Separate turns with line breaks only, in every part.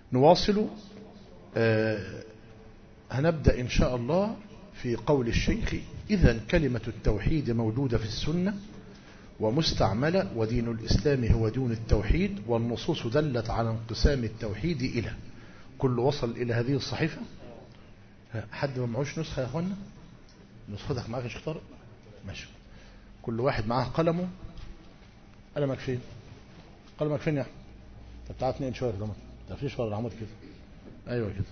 نواصل. هنبدأ إن شاء الله في قول الشيخ: إذن كلمة التوحيد موجودة في السنة ومستعملة، ودين الإسلام هو دين التوحيد، والنصوص دلت على انقسام التوحيد إلى. كل وصل إلى هذه الصحيفة؟ حد ما معوش نسخة يا أخوانا؟ نسختك معاك يا شيخ طارق؟ ماشي. كل واحد معاه قلمه. قلمك فين؟ قلمك فين يا أحمد؟ طب تعال اتنين شوية كده، ما تفريش ورا العمود كده. أيوة كده.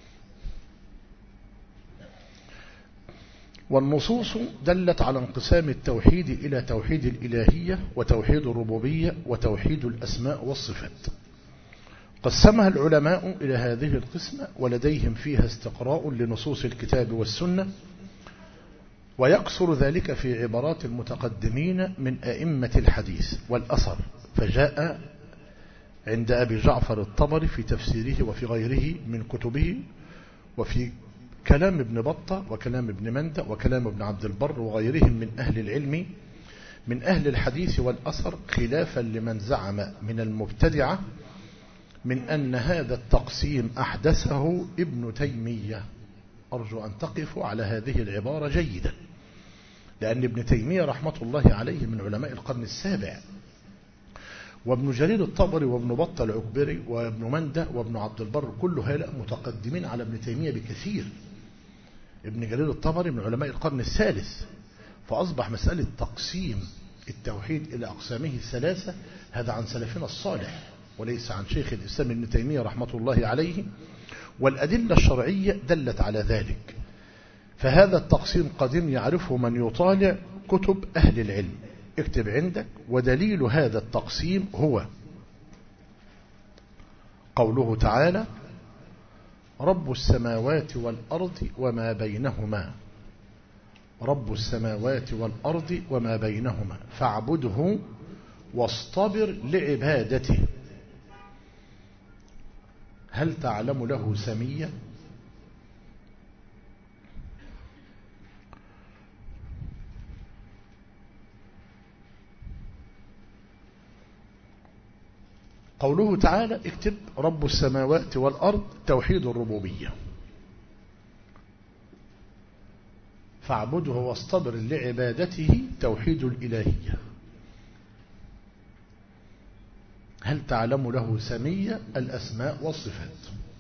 والنصوص دلت على انقسام التوحيد إلى توحيد الإلهية وتوحيد الربوبية وتوحيد الأسماء والصفات. قسمها العلماء إلى هذه القسمة، ولديهم فيها استقراء لنصوص الكتاب والسنة، ويقصر ذلك في عبارات المتقدمين من أئمة الحديث والأثر، فجاء عند أبي جعفر الطبري في تفسيره وفي غيره من كتبه، وفي كلام ابن بطة وكلام ابن مندة وكلام ابن عبد البر وغيرهم من أهل العلم من أهل الحديث والأثر، خلافا لمن زعم من المبتدعة من أن هذا التقسيم أحدثه ابن تيمية. أرجو أن تقفوا على هذه العبارة جيدا، لأن ابن تيمية رحمة الله عليه من علماء القرن السابع، وابن جرير الطبري وابن بطة العكبري وابن مندة وابن عبد البر كل هؤلاء متقدمين على ابن تيمية بكثير. ابن جرير الطبري من علماء القرن الثالث، فأصبح مسألة تقسيم التوحيد إلى أقسامه الثلاثة هذا عن سلفنا الصالح وليس عن شيخ الإسلام ابن تيمية رحمة الله عليه، والأدلة الشرعية دلت على ذلك. فهذا التقسيم قديم يعرفه من يطالع كتب أهل العلم. اكتب عندك: ودليل هذا التقسيم هو قوله تعالى: رب السماوات والأرض وما بينهما، رب السماوات والأرض وما بينهما فاعبده واصطبر لعبادته، هل تعلم له سميا؟ قوله تعالى اكتب: رب السماوات والأرض توحيد الربوبية، فاعبده واصطبر لعبادته توحيد الإلهية، هل تعلم له سمية الأسماء والصفات.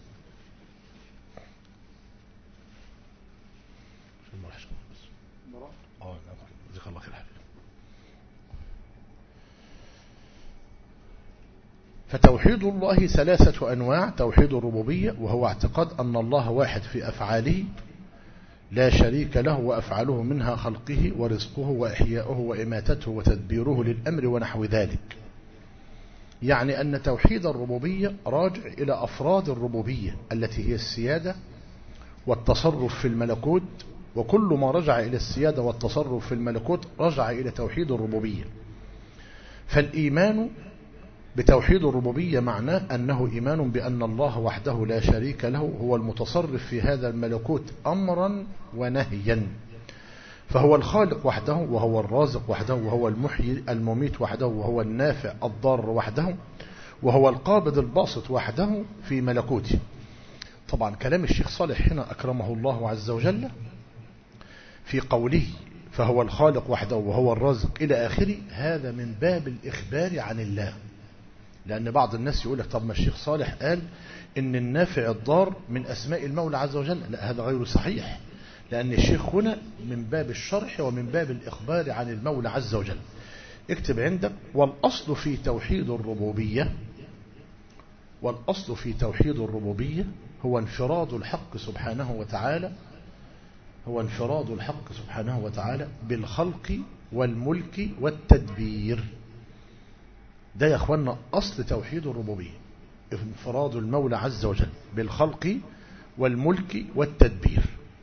فتوحيد الله ثلاثة أنواع: توحيد الربوبية وهو اعتقاد أن الله واحد في أفعاله لا شريك له، وأفعاله منها خلقه ورزقه وإحياؤه وإماتته وتدبيره للأمر ونحو ذلك. يعني أن توحيد الربوبية راجع إلى أفراد الربوبية التي هي السيادة والتصرف في الملكوت، وكل ما رجع إلى السيادة والتصرف في الملكوت رجع إلى توحيد الربوبية. فالإيمان بتوحيد الربوبية معناه أنه إيمان بأن الله وحده لا شريك له هو المتصرف في هذا الملكوت أمرا ونهيا، فهو الخالق وحده، وهو الرازق وحده، وهو المحيي المميت وحده، وهو النافع الضار وحده، وهو القابض الباسط وحده في ملكوته. طبعا كلام الشيخ صالح هنا أكرمه الله عز وجل في قوله فهو الخالق وحده وهو الرازق إلى آخره، هذا من باب الإخبار عن الله. لأن بعض الناس يقول لك طب ما الشيخ صالح قال إن النافع الضار من أسماء المولى عز وجل. لا، هذا غير صحيح، لأن الشيخ هنا من باب الشرح ومن باب الإخبار عن المولى عز وجل. اكتب عندك: والأصل في توحيد الربوبية، والأصل في توحيد الربوبية هو انفراد الحق سبحانه وتعالى، هو انفراد الحق سبحانه وتعالى بالخلق والملك والتدبير. ده يا أخوانا أصل توحيد الربوبية، انفراد المولى عز وجل بالخلق والملك والتدبير.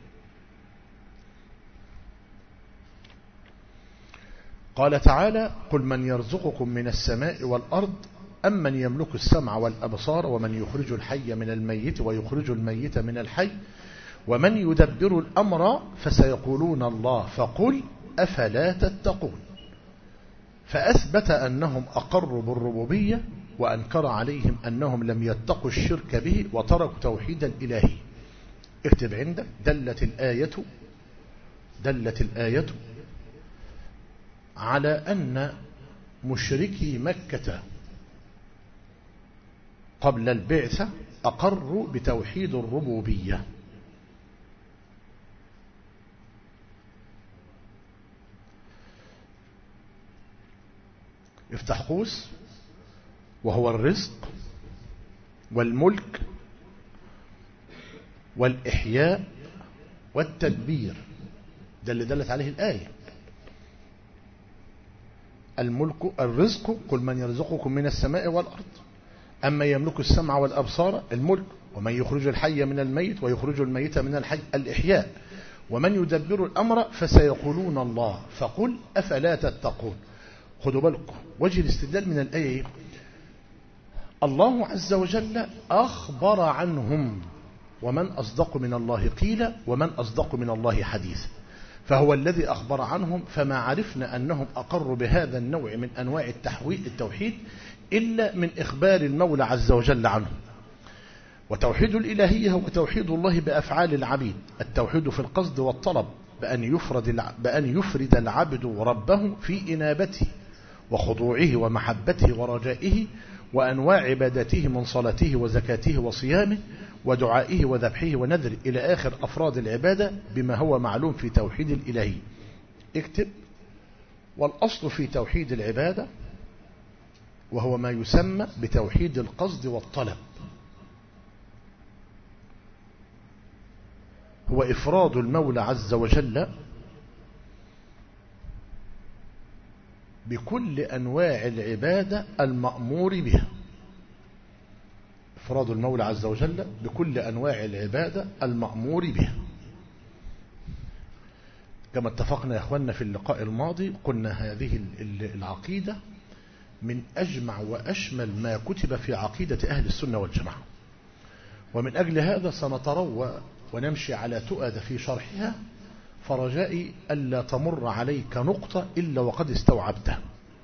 قال تعالى: قل من يرزقكم من السماء والأرض أم من يملك السمع والأبصار ومن يخرج الحي من الميت ويخرج الميت من الحي ومن يدبر الأمر فسيقولون الله فقل أفلا تتقون. فأثبت أنهم أقروا بالربوبية وأنكر عليهم أنهم لم يتقوا الشرك به وتركوا توحيد الإلهي. اكتب عندك: دلت الآية على أن مشركي مكة قبل البعثة أقروا بتوحيد الربوبية. افتح قوس: وهو الرزق والملك والإحياء والتدبير. ده اللي دلت عليه الآية. الرزق: قل من يرزقكم من السماء والأرض أما يملك السمع والأبصار. الملك: ومن يخرج الحي من الميت ويخرج الميت من الحي. الإحياء: ومن يدبر الأمر فسيقولون الله فقل أفلا تتقون. خدوا بالكم وجه الاستدلال من الآية: الله عز وجل أخبر عنهم، ومن أصدق من الله قيل ومن أصدق من الله حديثا. فهو الذي أخبر عنهم، فما عرفنا أنهم أقروا بهذا النوع من أنواع التوحيد إلا من إخبار المولى عز وجل عنهم. وتوحيد الإلهية هو توحيد الله بأفعال العبيد، التوحيد في القصد والطلب، بأن يفرد العبد ربه في إنابته وخضوعه ومحبته ورجائه وأنواع عبادته من صلاته وزكاته وصيامه ودعائه وذبحه ونذره إلى آخر أفراد العبادة بما هو معلوم في توحيد الإلهي. اكتب: والأصل في توحيد العبادة وهو ما يسمى بتوحيد القصد والطلب، هو إفراد المولى عز وجل بكل أنواع العبادة المأمور بها. إفراد المولى عز وجل بكل أنواع العبادة المأمور بها. كما اتفقنا يا أخوانا في اللقاء الماضي، قلنا هذه العقيدة من أجمع وأشمل ما كتب في عقيدة أهل السنة والجماعة، ومن أجل هذا سنتروى ونمشي على تؤد في شرحها، فرجائي ألا تمر عليك نقطة إلا وقد استوعبتها.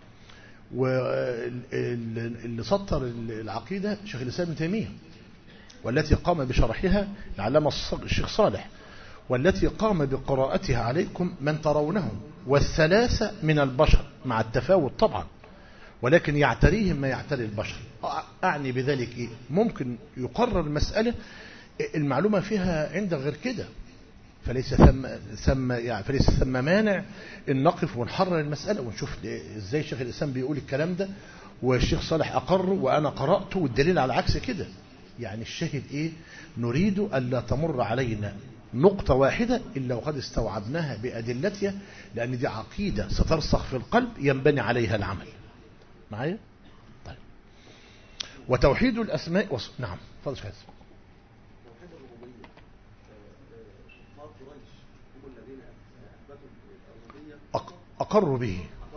واللي سطر العقيدة شيخ الإسلام ابن تيمية، والتي قام بشرحها العلامة الشيخ صالح، والتي قام بقراءتها عليكم من ترونهم، والثلاثة من البشر مع التفاوت طبعا، ولكن يعتريهم ما يعتري البشر. أعني بذلك إيه؟ ممكن يقرر المسألة المعلومة فيها عند غير كده، فليس ثم مانع ان نقف ونحرر المسألة ونشوف ازاي شيخ الإسلام بيقول الكلام ده والشيخ صالح أقر وأنا قرأته والدليل على عكس كده. يعني الشاهد إيه؟ نريد ألا تمر علينا نقطة واحدة إلا وقد استوعبناها بأدلتها، لأن دي عقيدة سترسخ في القلب ينبني عليها العمل. معايا؟ طيب. وتوحيد الأسماء نعم فضل شيخ. أقروا به.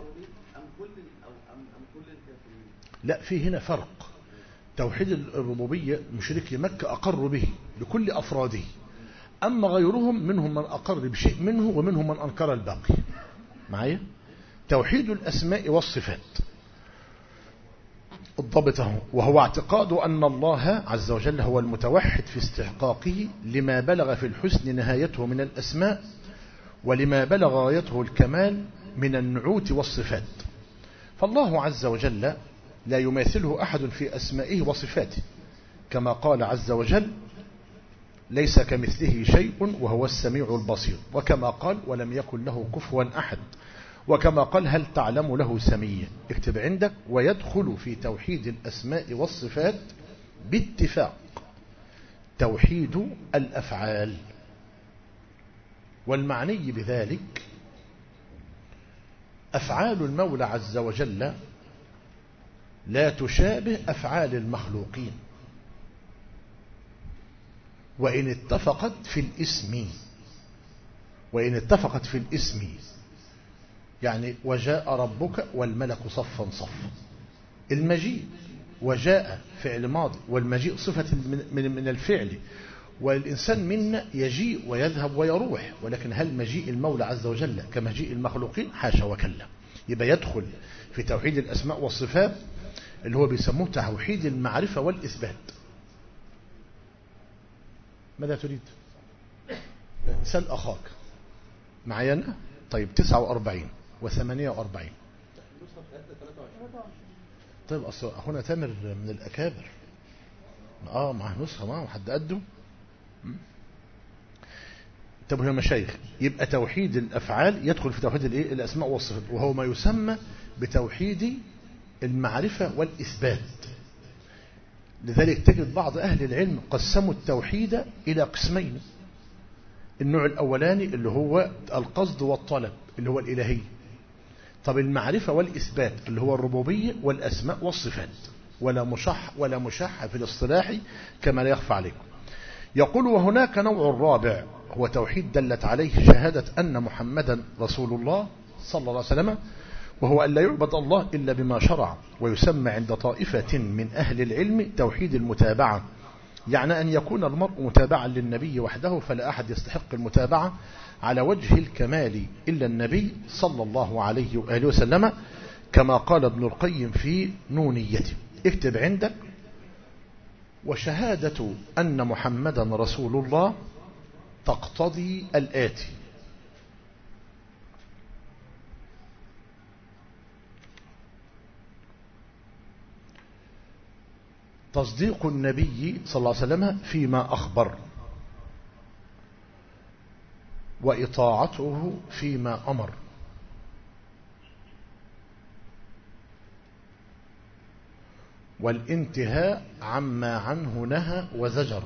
لا، في هنا فرق. توحيد الربوبية مشركي مكة أقروا به بكل أفراده، أما غيرهم منهم من أقر بشيء منه ومنهم من أنكر الباقي. معايا؟ توحيد الأسماء والصفات الضبطه، وهو اعتقاد أن الله عز وجل هو المتوحد في استحقاقه لما بلغ في الحسن نهايته من الأسماء، ولما بلغ غايته الكمال من النعوت والصفات. فالله عز وجل لا يماثله أحد في أسمائه وصفاته، كما قال عز وجل: ليس كمثله شيء وهو السميع البصير، وكما قال: ولم يكن له كفوا أحد، وكما قال: هل تعلم له سميا. اكتب عندك: ويدخل في توحيد الأسماء والصفات باتفاق توحيد الأفعال، والمعني بذلك أفعال المولى عز وجل لا تشابه أفعال المخلوقين، وإن اتفقت في الاسم يعني وجاء ربك والملك صفا صفا. المجيء وجاء فعل ماضي، والمجيء صفة من الفعل، والإنسان منا يجيء ويذهب ويروح، ولكن هل مجيء المولى عز وجل كمجيء المخلوقين؟ حاشا وكلا. يبقى يدخل في توحيد الأسماء والصفات اللي هو بيسموه توحيد المعرفة والإثبات. ماذا تريد؟ سل أخاك معايا. طيب 49 و48. طيب أصل أخونا تامر من الأكابر معه نسخة، معه حد قده. طب يا مشايخ، يبقى توحيد الأفعال يدخل في توحيد الأسماء والصفات، وهو ما يسمى بتوحيد المعرفة والإثبات. لذلك تجد بعض أهل العلم قسموا التوحيد إلى قسمين. النوع الأولاني اللي هو القصد والطلب اللي هو الإلهي. طب المعرفة والإثبات اللي هو الربوبية والأسماء والصفات، ولا مشح في الاصطلاح كما لا يخفى عليكم. يقول وهناك نوع رابع هو توحيد دلت عليه شهادة أن محمدا رسول الله صلى الله عليه وسلم، وهو أن لا يعبد الله إلا بما شرع، ويسمى عند طائفة من أهل العلم توحيد المتابعة، يعني أن يكون المرء متابعا للنبي وحده، فلا أحد يستحق المتابعة على وجه الكمال إلا النبي صلى الله عليه وآله وسلم، كما قال ابن القيم في نونيته. اكتب عندك: وشهادة أن محمدا رسول الله تقتضي الآتي: تصديق النبي صلى الله عليه وسلم فيما أخبر، وإطاعته فيما أمر، والانتهاء عما عنه نهى وزجر،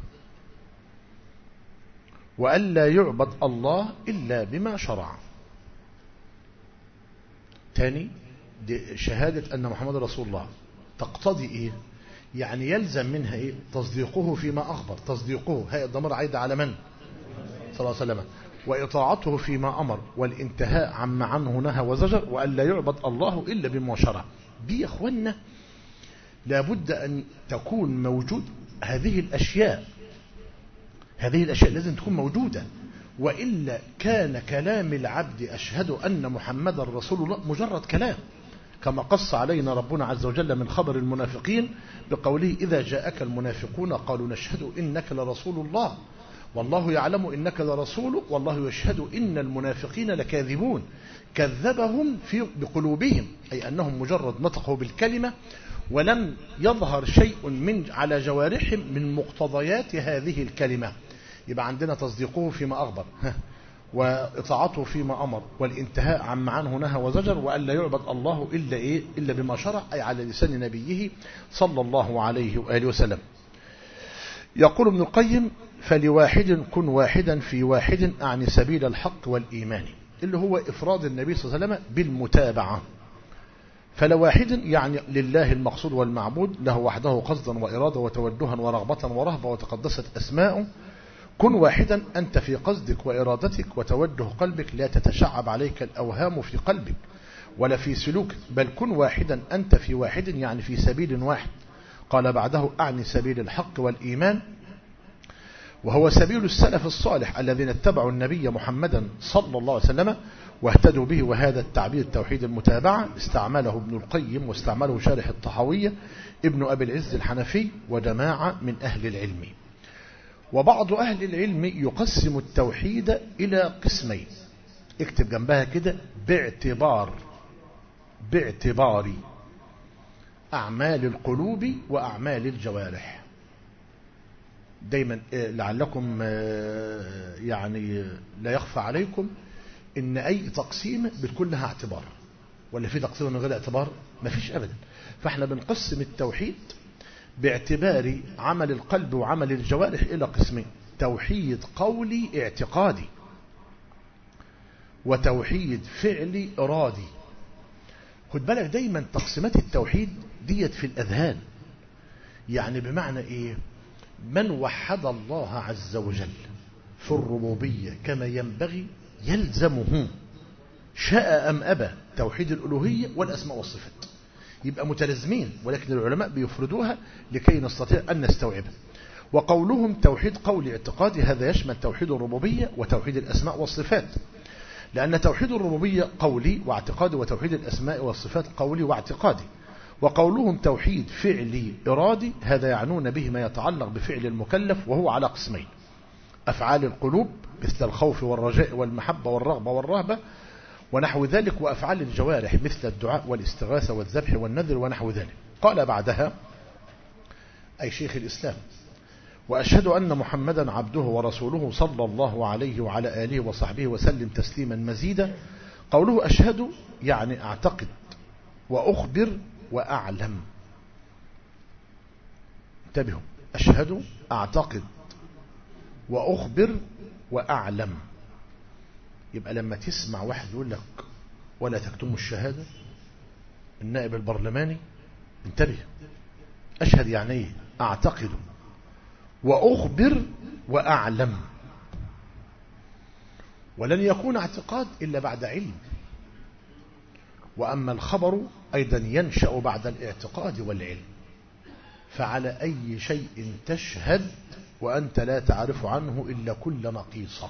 وألا يعبد الله إلا بما شرع. تاني، دي شهادة أن محمد رسول الله تقتضي إيه؟ يعني يلزم منها إيه؟ تصديقه فيما أخبر. تصديقه هي الضمير عايد على من؟ صلى الله عليه وسلم. وإطاعته فيما أمر، والانتهاء عما عنه نهى وزجر، وألا يعبد الله إلا بما شرع. دي يا أخوانا لابد أن تكون موجود. هذه الأشياء لازم تكون موجودة، وإلا كان كلام العبد أشهد أن محمد رسول الله مجرد كلام، كما قص علينا ربنا عز وجل من خبر المنافقين بقوله: إذا جاءك المنافقون قالوا نشهد إنك لرسول الله والله يعلم إنك لرسوله والله يشهد إن المنافقين لكاذبون. كذبهم بقلوبهم، أي أنهم مجرد نطقوا بالكلمة ولم يظهر شيء من على جوارحهم من مقتضيات هذه الكلمة. يبقى عندنا تصديقه فيما أخبر، وإطاعته فيما أمر، والانتهاء عما عنه نهى وزجر، وألا يعبد الله إلا بما شرع، أي على لسان نبيه صلى الله عليه وآله وسلم. يقول ابن القيم: فلواحد كن واحدا في واحد، أعني سبيل الحق والإيمان، اللي هو إفراد النبي صلى الله عليه وسلم بالمتابعة. فلواحد يعني لله المقصود والمعبود، له وحده قصدا وإرادة وتوجها ورغبة ورهبة وتقدست أسماؤه. كن واحدا أنت في قصدك وإرادتك وتوجه قلبك، لا تتشعب عليك الأوهام في قلبك ولا في سلوكك، بل كن واحدا أنت في واحد، يعني في سبيل واحد. قال بعده: أعني سبيل الحق والإيمان، وهو سبيل السلف الصالح الذين اتبعوا النبي محمدا صلى الله عليه وسلم واهتدوا به. وهذا التعبير توحيد المتابعة استعمله ابن القيم، واستعمله شارح الطحاوية ابن أبي العز الحنفي وجماعة من أهل العلم. وبعض أهل العلم يقسم التوحيد إلى قسمين. اكتب جنبها كده: باعتبار أعمال القلوب وأعمال الجوارح. دايما لعلكم يعني لا يخفى عليكم إن أي تقسيم بتكون لها اعتبار، ولا في تقسيم من غير اعتبار؟ ما فيش أبدا. فاحنا بنقسم التوحيد باعتبار عمل القلب وعمل الجوارح إلى قسمين: توحيد قولي اعتقادي، وتوحيد فعلي إرادي. خد بالك دايما تقسيمات التوحيد ديت في الأذهان، يعني بمعنى إيه؟ من وحد الله عز وجل في الربوبية كما ينبغي يلزمه شاء أم أبى توحيد الألوهية والأسماء والصفات، يبقى متلازمين، ولكن العلماء بيفردوها لكي نستطيع أن نستوعبها. وقولهم توحيد قولي اعتقادي هذا يشمل توحيد الربوبية وتوحيد الأسماء والصفات، لأن توحيد الربوبية قولي واعتقادي، وتوحيد الأسماء والصفات قولي واعتقادي. وقولهم توحيد فعلي إرادي هذا يعنون به ما يتعلق بفعل المكلف، وهو على قسمين: أفعال القلوب مثل الخوف والرجاء والمحبة والرغبة والرهبة ونحو ذلك، وأفعال الجوارح مثل الدعاء والاستغاثة والذبح والنذر ونحو ذلك. قال بعدها أي شيخ الإسلام: وأشهد أن محمدا عبده ورسوله صلى الله عليه وعلى آله وصحبه وسلم تسليما مزيدا. قوله أشهد يعني أعتقد وأخبر وأعلم. انتبهوا، أشهد أعتقد وأخبر وأعلم. يبقى لما تسمع واحد يقول لك ولا تكتموا الشهادة، النائب البرلماني، انتبه، أشهد يعني ايه؟ أعتقد وأخبر وأعلم. ولن يكون اعتقاد إلا بعد علم، وأما الخبر أيضا ينشأ بعد الاعتقاد والعلم. فعلى أي شيء تشهد وأنت لا تعرف عنه إلا كل نقيصة.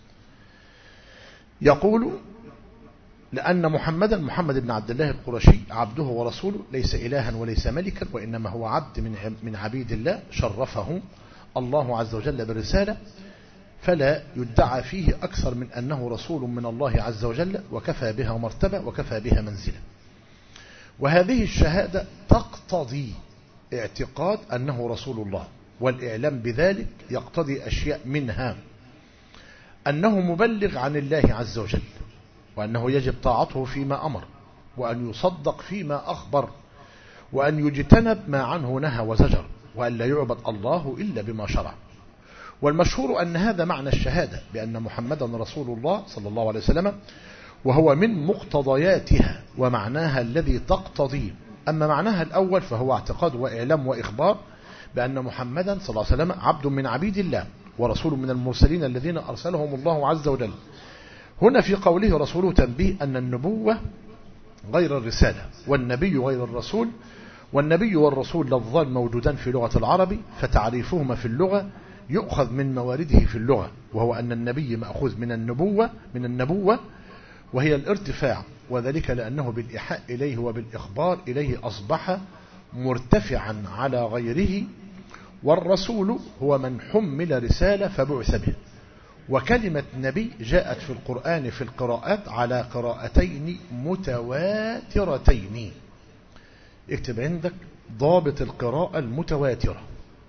يقول: لأن محمد بن عبد الله القرشي عبده ورسوله ليس إلها وليس ملكا، وإنما هو عبد من عبيد الله، شرفه الله عز وجل بالرسالة، فلا يدعى فيه أكثر من أنه رسول من الله عز وجل، وكفى بها مرتبة وكفى بها منزلة. وهذه الشهادة تقتضي اعتقاد أنه رسول الله، والإعلام بذلك يقتضي أشياء، منها أنه مبلغ عن الله عز وجل، وأنه يجب طاعته فيما أمر، وأن يصدق فيما أخبر، وأن يجتنب ما عنه نهى وزجر، وأن لا يعبد الله إلا بما شرع. والمشهور أن هذا معنى الشهادة، بأن محمدا رسول الله صلى الله عليه وسلم، وهو من مقتضياتها ومعناها الذي تقتضيه. أما معناها الأول فهو اعتقاد وإعلام وإخبار بأن محمدا صلى الله عليه وسلم عبد من عبيد الله ورسول من المرسلين الذين أرسلهم الله عز وجل. هنا في قوله رسوله تنبيه أن النبوة غير الرسالة، والنبي غير الرسول، والنبي والرسول لفظان موجودان في لغة العرب، فتعريفهما في اللغة يؤخذ من موارده في اللغة، وهو أن النبي مأخوذ من النبوة وهي الارتفاع، وذلك لأنه بالإيحاء إليه وبالإخبار إليه أصبح مرتفعا على غيره. والرسول هو من حمل رسالة فبعث به. وكلمة نبي جاءت في القرآن في القراءات على قراءتين متواترتين. اكتب عندك ضابط القراءة المتواترة: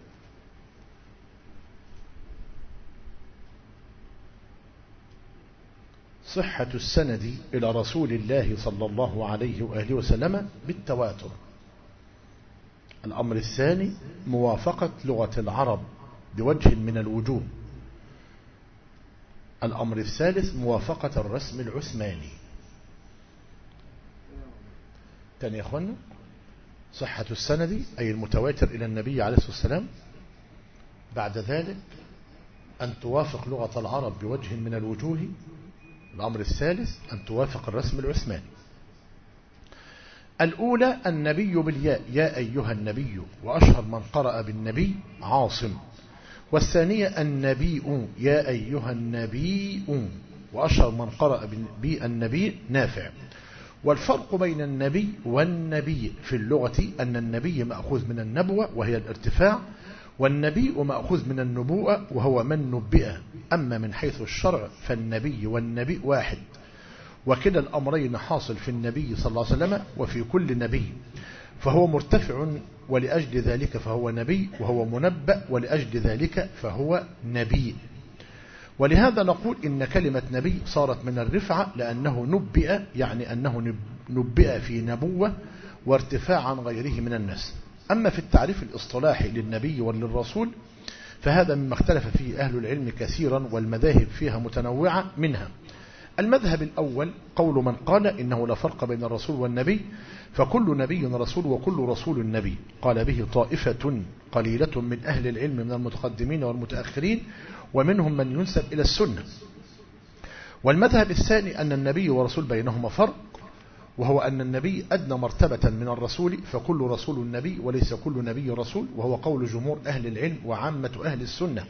صحة السند إلى رسول الله صلى الله عليه وآله وسلم بالتواتر. الأمر الثاني موافقة لغة العرب بوجه من الوجوه. الأمر الثالث موافقة الرسم العثماني. تاني يا أخوانا: صحة السند أي المتواتر إلى النبي عليه الصلاة والسلام. بعد ذلك أن توافق لغة العرب بوجه من الوجوه. الأمر الثالث أن توافق الرسم العثماني. الأولى النبي بالياء، يا أيها النبي، وأشهر من قرأ بالنبي عاصم. والثانية النبي، يا أيها النبي، وأشهر من قرأ بالنبي نافع. والفرق بين النبي والنبي في اللغة أن النبي مأخوذ من النبوة وهي الارتفاع، والنبي مأخوذ من النبوءة وهو من نبئ. أما من حيث الشرع فالنبي والنبي واحد، وكلا الأمرين حاصل في النبي صلى الله عليه وسلم وفي كل نبي، فهو مرتفع ولأجل ذلك فهو نبي، وهو منبأ ولأجل ذلك فهو نبي. ولهذا نقول إن كلمة نبي صارت من الرفعة لأنه نبئ، يعني أنه نبئ في نبوة وارتفاع عن غيره من الناس. أما في التعريف الاصطلاحي للنبي وللرسول فهذا مما اختلف فيه أهل العلم كثيرا، والمذاهب فيها متنوعة. منها المذهب الأول قول من قال إنه لا فرق بين الرسول والنبي، فكل نبي رسول وكل رسول نبي. قال به طائفة قليلة من أهل العلم من المتقدمين والمتأخرين، ومنهم من ينسب إلى السنة. والمذهب الثاني أن النبي ورسول بينهما فرق، وهو أن النبي أدنى مرتبة من الرسول، فكل رسول نبي وليس كل نبي رسول، وهو قول جمهور أهل العلم وعامة أهل السنة.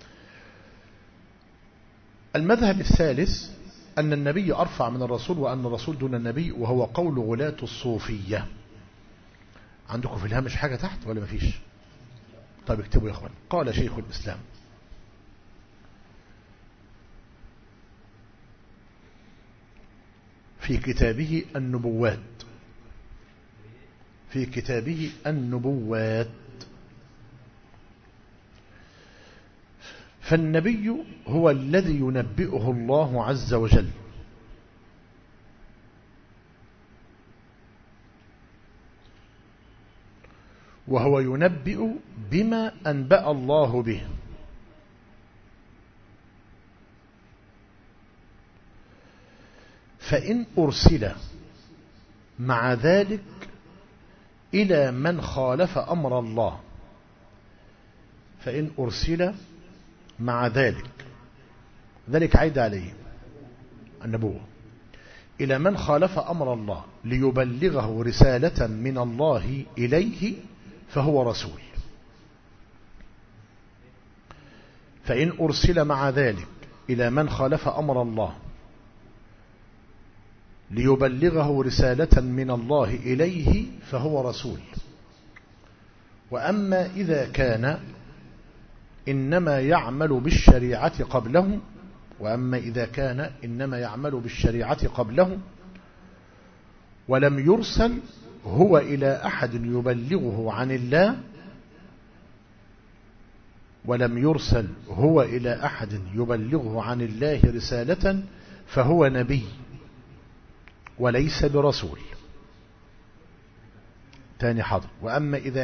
المذهب الثالث أن النبي أرفع من الرسول، وأن الرسول دون النبي، وهو قول غلاة الصوفية. عندكم في الهامش حاجة تحت ولا مفيش؟ طيب اكتبوا يا اخوان. قال شيخ الإسلام في كتابه النبوات، في كتابه النبوات: فالنبي هو الذي ينبئه الله عز وجل وهو ينبئ بما أنبأ الله به، فإن أرسل مع ذلك إلى من خالف أمر الله، فإن أرسل مع ذلك عيد عليه النبوة، إلى من خالف أمر الله ليبلغه رسالة من الله إليه فهو رسول. فإن أرسل مع ذلك إلى من خالف أمر الله ليبلغه رسالة من الله إليه فهو رسول. وأما إذا كان إنما يعمل بالشريعة قبله، ولم يرسل هو إلى أحد يبلغه عن الله رسالة فهو نبي وليس برسول. تاني حاضر. وأما إذا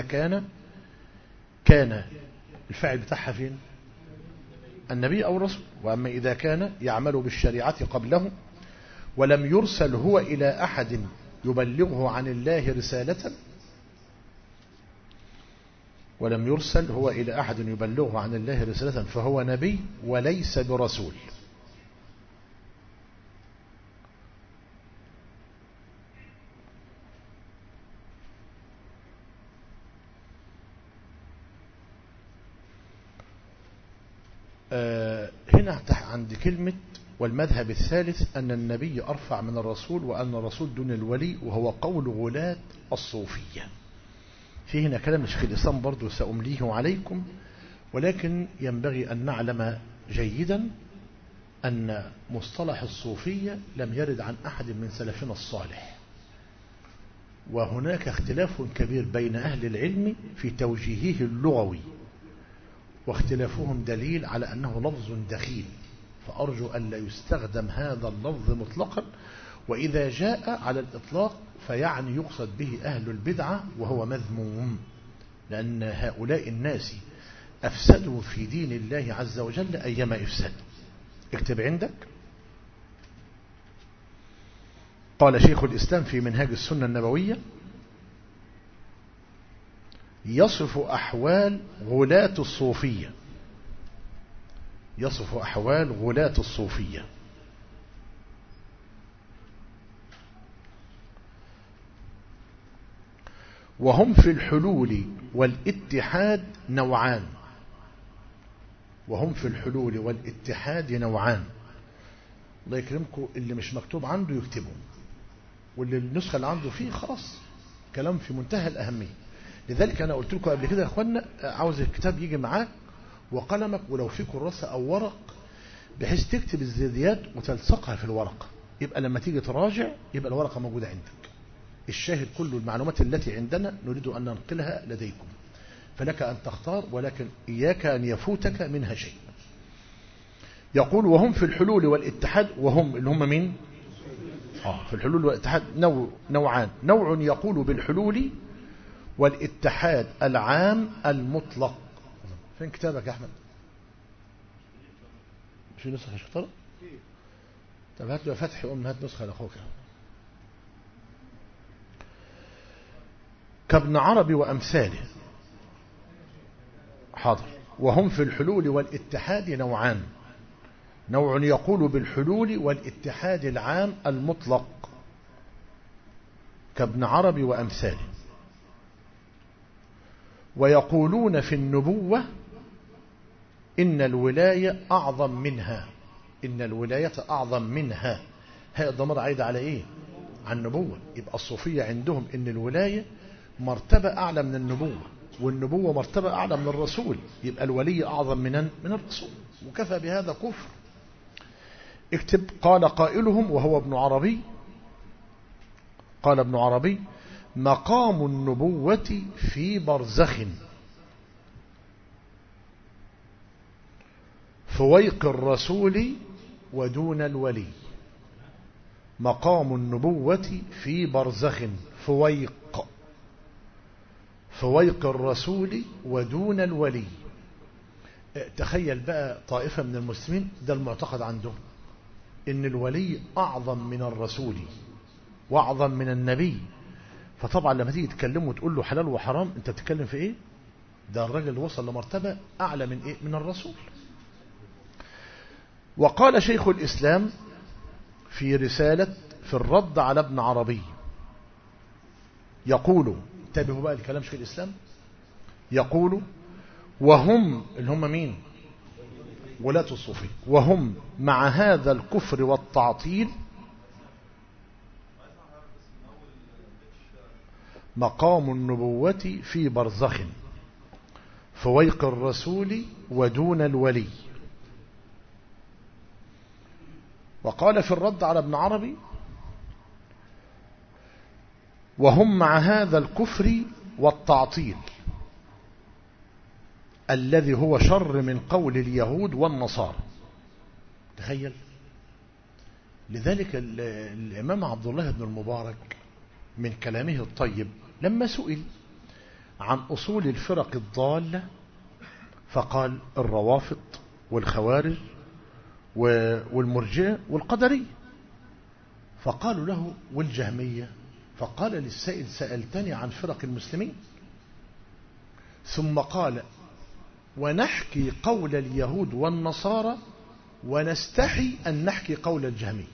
كان الفاعل بتاعها فين؟ النبي أو الرسول. وأما إذا كان يعمل بالشريعة قبله ولم يرسل هو إلى أحد يبلغه عن الله رسالة فهو نبي وليس برسول. هنا عند كلمة والمذهب الثالث أن النبي أرفع من الرسول وأن الرسول دون الولي، وهو قول غلاة الصوفية. في هنا كلام شيخ الإسلام برضو سأمليه عليكم، ولكن ينبغي أن نعلم جيدا أن مصطلح الصوفية لم يرد عن أحد من سلفنا الصالح، وهناك اختلاف كبير بين أهل العلم في توجيهه اللغوي، واختلافهم دليل على أنه لفظ دخيل، فأرجو أن لا يستخدم هذا اللفظ مطلقا، وإذا جاء على الإطلاق فيعني يقصد به أهل البدعة وهو مذموم، لأن هؤلاء الناس أفسدوا في دين الله عز وجل أيما إفساد. اكتب عندك. قال شيخ الإسلام في منهاج السنة النبوية: يصف أحوال غلاة الصوفية، وهم في الحلول والاتحاد نوعان. الله يكرمكم، اللي مش مكتوب عنده يكتبه، واللي النسخة اللي عنده فيه خلاص كلام في منتهى الأهمية. لذلك أنا قلت لكم قبل كده يا أخوانا، عاوز الكتاب يجي معاك وقلمك، ولو في كراسة أو ورق، بحيث تكتب الزيادات وتلصقها في الورقة، يبقى لما تيجي تراجع يبقى الورقة موجودة عندك. الشاهد كل المعلومات التي عندنا نريد أن ننقلها لديكم، فلك أن تختار، ولكن إياك أن يفوتك منها شيء. يقول: وهم في الحلول والاتحاد، وهم اللي هم مين؟ في الحلول والاتحاد نوعان: نوع يقول بالحلول والاتحاد العام المطلق. فين كتابك يا أحمد؟ في نسخة شطرة؟ طب هات له فتحي، هات نسخة لأخوك كابن عربي وأمثاله. حاضر. وهم في الحلول والاتحاد نوعان: نوع يقول بالحلول والاتحاد العام المطلق كابن عربي وأمثاله، ويقولون في النبوة إن الولاية أعظم منها. هذا الضمير عايد على إيه؟ عن النبوة. يبقى الصوفية عندهم إن الولاية مرتبة أعلى من النبوة، والنبوة مرتبة أعلى من الرسول، يبقى الولي أعظم من الرسول، وكفى بهذا كفر. اكتب: قال قائلهم وهو ابن عربي، قال ابن عربي: مقام النبوة في برزخ فويق الرسول ودون الولي. مقام النبوة في برزخ فويق الرسول ودون الولي. تخيل بقى طائفة من المسلمين ده المعتقد عندهم إن الولي أعظم من الرسول وأعظم من النبي، فطبعا لما تيجي تكلمه وتقول له حلال وحرام أنت بتتكلم في إيه؟ ده الراجل وصل لمرتبة أعلى من إيه؟ من الرسول. وقال شيخ الإسلام في رسالة في الرد على ابن عربي يقول، انتبهوا بقى الكلام شيخ الإسلام، يقول: وهم اللي هم مين؟ ولاة الصوفية. وهم مع هذا الكفر والتعطيل مقام النبوة في برزخ فويق الرسول ودون الولي. وقال في الرد على ابن عربي: وهم مع هذا الكفر والتعطيل الذي هو شر من قول اليهود والنصارى. تخيل. لذلك الإمام عبد الله بن المبارك من كلامه الطيب لما سئل عن أصول الفرق الضالة فقال: الروافض والخوارج والمرجئة والقدرية. فقالوا له: والجهمية؟ فقال للسائل: سألتني عن فرق المسلمين. ثم قال: ونحكي قول اليهود والنصارى ونستحي أن نحكي قول الجهمية.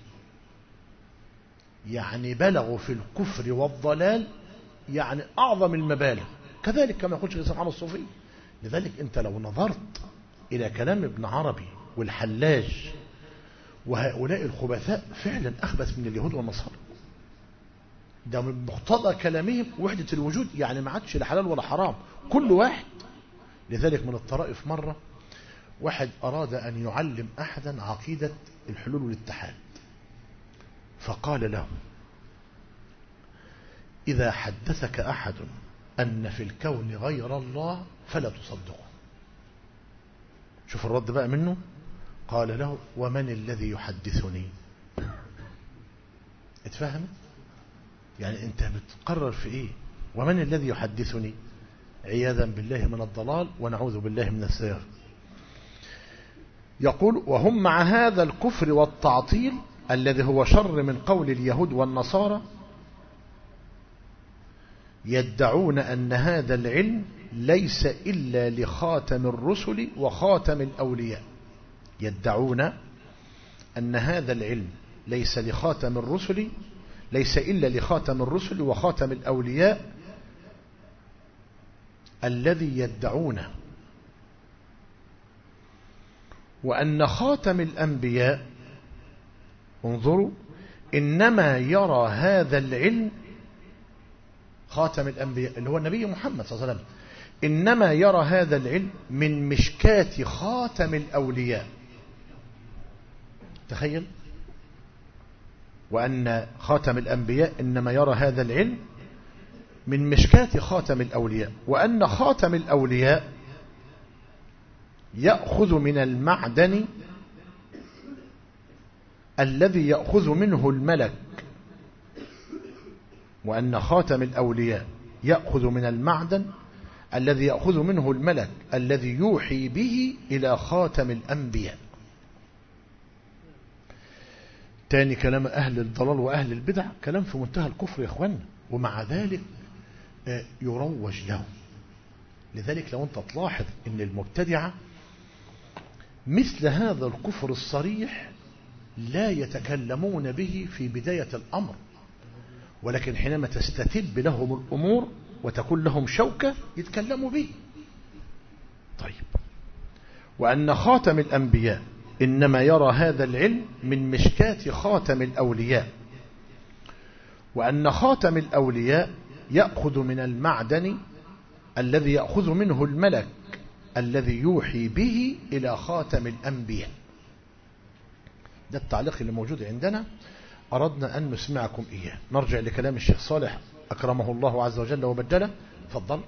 يعني بلغوا في الكفر والضلال يعني أعظم المبالغ، كذلك كما يقول شيخ الإسلام عن الصوفية. لذلك أنت لو نظرت إلى كلام ابن عربي والحلاج وهؤلاء الخبثاء فعلا أخبث من اليهود والنصارى. ده من مقتضى كلامهم وحدة الوجود، يعني ما عادش لا حلال ولا حرام، كل واحد. لذلك من الطرائف مرة واحد أراد أن يعلم أحدا عقيدة الحلول والاتحاد، فقال له: إذا حدثك أحد أن في الكون غير الله فلا تصدقه. شوف الرد بقى منه، قال له: ومن الذي يحدثني؟ اتفهم؟ يعني انت بتقرر في ايه؟ ومن الذي يحدثني؟ عياذا بالله من الضلال ونعوذ بالله من السير. يقول: وهم مع هذا الكفر والتعطيل الذي هو شر من قول اليهود والنصارى يدعون أن هذا العلم ليس إلا لخاتم الرسل وخاتم الأولياء. يدعون أن هذا العلم ليس لخاتم الرسل، ليس إلا لخاتم الرسل وخاتم الأولياء الذي يدعونه، وأن خاتم الأنبياء، انظروا، إنما يرى هذا العلم، خاتم الأنبياء اللي هو النبي محمد صلى الله عليه وسلم، إنما يرى هذا العلم من مشكاة خاتم الأولياء. تخيل. وأن خاتم الأنبياء إنما يرى هذا العلم من مشكاة خاتم الأولياء، وأن خاتم الأولياء يأخذ من المعدن الذي يأخذ منه الملك، وأن خاتم الأولياء يأخذ من المعدن الذي يأخذ منه الملك الذي يوحي به إلى خاتم الأنبياء. تاني كلام أهل الضلال وأهل البدع كلام في منتهى الكفر يا إخوانا، ومع ذلك يروج له. لذلك لو أنت تلاحظ أن المبتدعة مثل هذا الكفر الصريح لا يتكلمون به في بداية الأمر، ولكن حينما تستتب لهم الأمور وتكون لهم شوكة يتكلموا به. طيب، وأن خاتم الأنبياء إنما يرى هذا العلم من مشكاة خاتم الأولياء، وأن خاتم الأولياء يأخذ من المعدن الذي يأخذ منه الملك الذي يوحي به إلى خاتم الأنبياء. ده التعليق اللي موجود عندنا، أردنا أن نسمعكم إياه. نرجع لكلام الشيخ صالح أكرمه الله عز وجل وبدله. تفضل.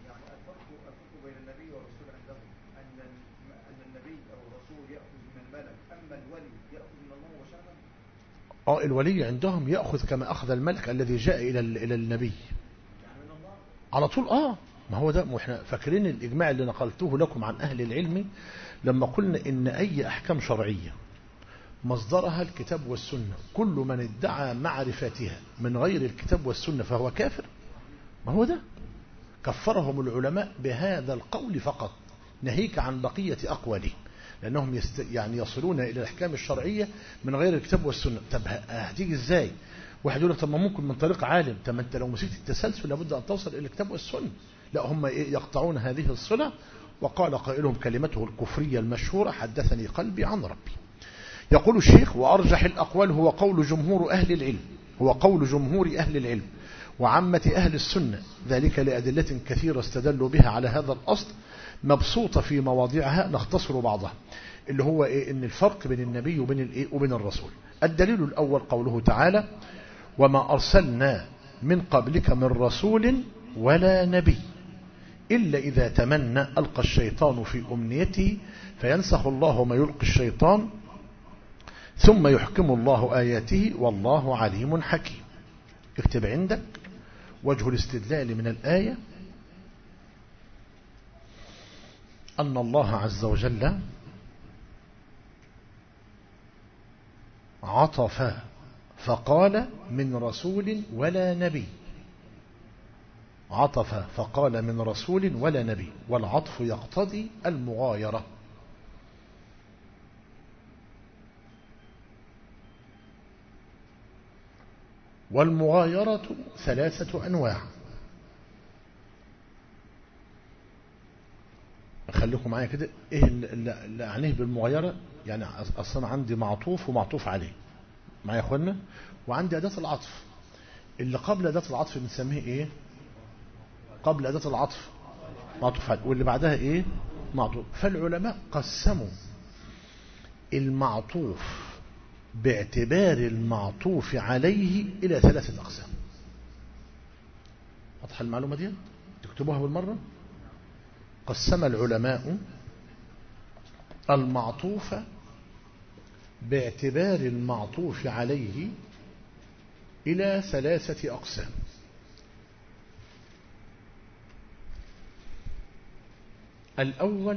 الولي عندهم يأخذ كما أخذ الملك الذي جاء إلى النبي على طول. ما هو ده، احنا فاكرين الإجماع اللي نقلته لكم عن أهل العلم لما قلنا إن أي أحكام شرعية مصدرها الكتاب والسنة، كل من ادعى معرفتها من غير الكتاب والسنة فهو كافر. ما هو ده كفرهم العلماء بهذا القول فقط، ناهيك عن بقية أقوالهم، لأنهم يعني يصلون إلى الأحكام الشرعية من غير الكتاب والسنة. طب هتيجي إزاي؟ واحد يقول لك طب ما ممكن من طريق عالم. طب ما أنت لو مسكت التسلسل لابد أن توصل إلى الكتاب والسنة. لا، هم يقطعون هذه الصلة. وقال قائلهم كلمته الكفرية المشهورة: حدثني قلبي عن ربي. يقول الشيخ: وأرجح الأقوال هو قول جمهور أهل العلم، هو قول جمهور أهل العلم وعامة أهل السنة، ذلك لأدلة كثيرة استدلوا بها على هذا الأصل مبسوطة في مواضعها، نختصر بعضها. اللي هو إن الفرق بين النبي وبين الرسول. الدليل الأول قوله تعالى: وما أرسلنا من قبلك من رسول ولا نبي إلا إذا تمنى ألقى الشيطان في أمنيته فينسخ الله ما يلقي الشيطان ثم يحكم الله آياته والله عليم حكيم. اكتب عندك وجه الاستدلال من الآية: أن الله عز وجل عطف فقال من رسول ولا نبي. عطف فقال من رسول ولا نبي، والعطف يقتضي المغايرة. والمغايرة 3 أنواع. خليكم معايا كده. ايه اللي اعنيه بالمغايرة؟ يعني اصلا عندي معطوف ومعطوف عليه معايا يا اخوانا، وعندي أداة العطف. اللي قبل أداة العطف بنسميه ايه؟ قبل أداة العطف معطوف عليه، واللي بعدها ايه؟ معطوف. فالعلماء قسموا المعطوف باعتبار المعطوف عليه إلى 3 أقسام. واضحة المعلومة دي؟ تكتبوها بالمرة. قسم العلماء المعطوف باعتبار المعطوف عليه إلى 3 أقسام. الأول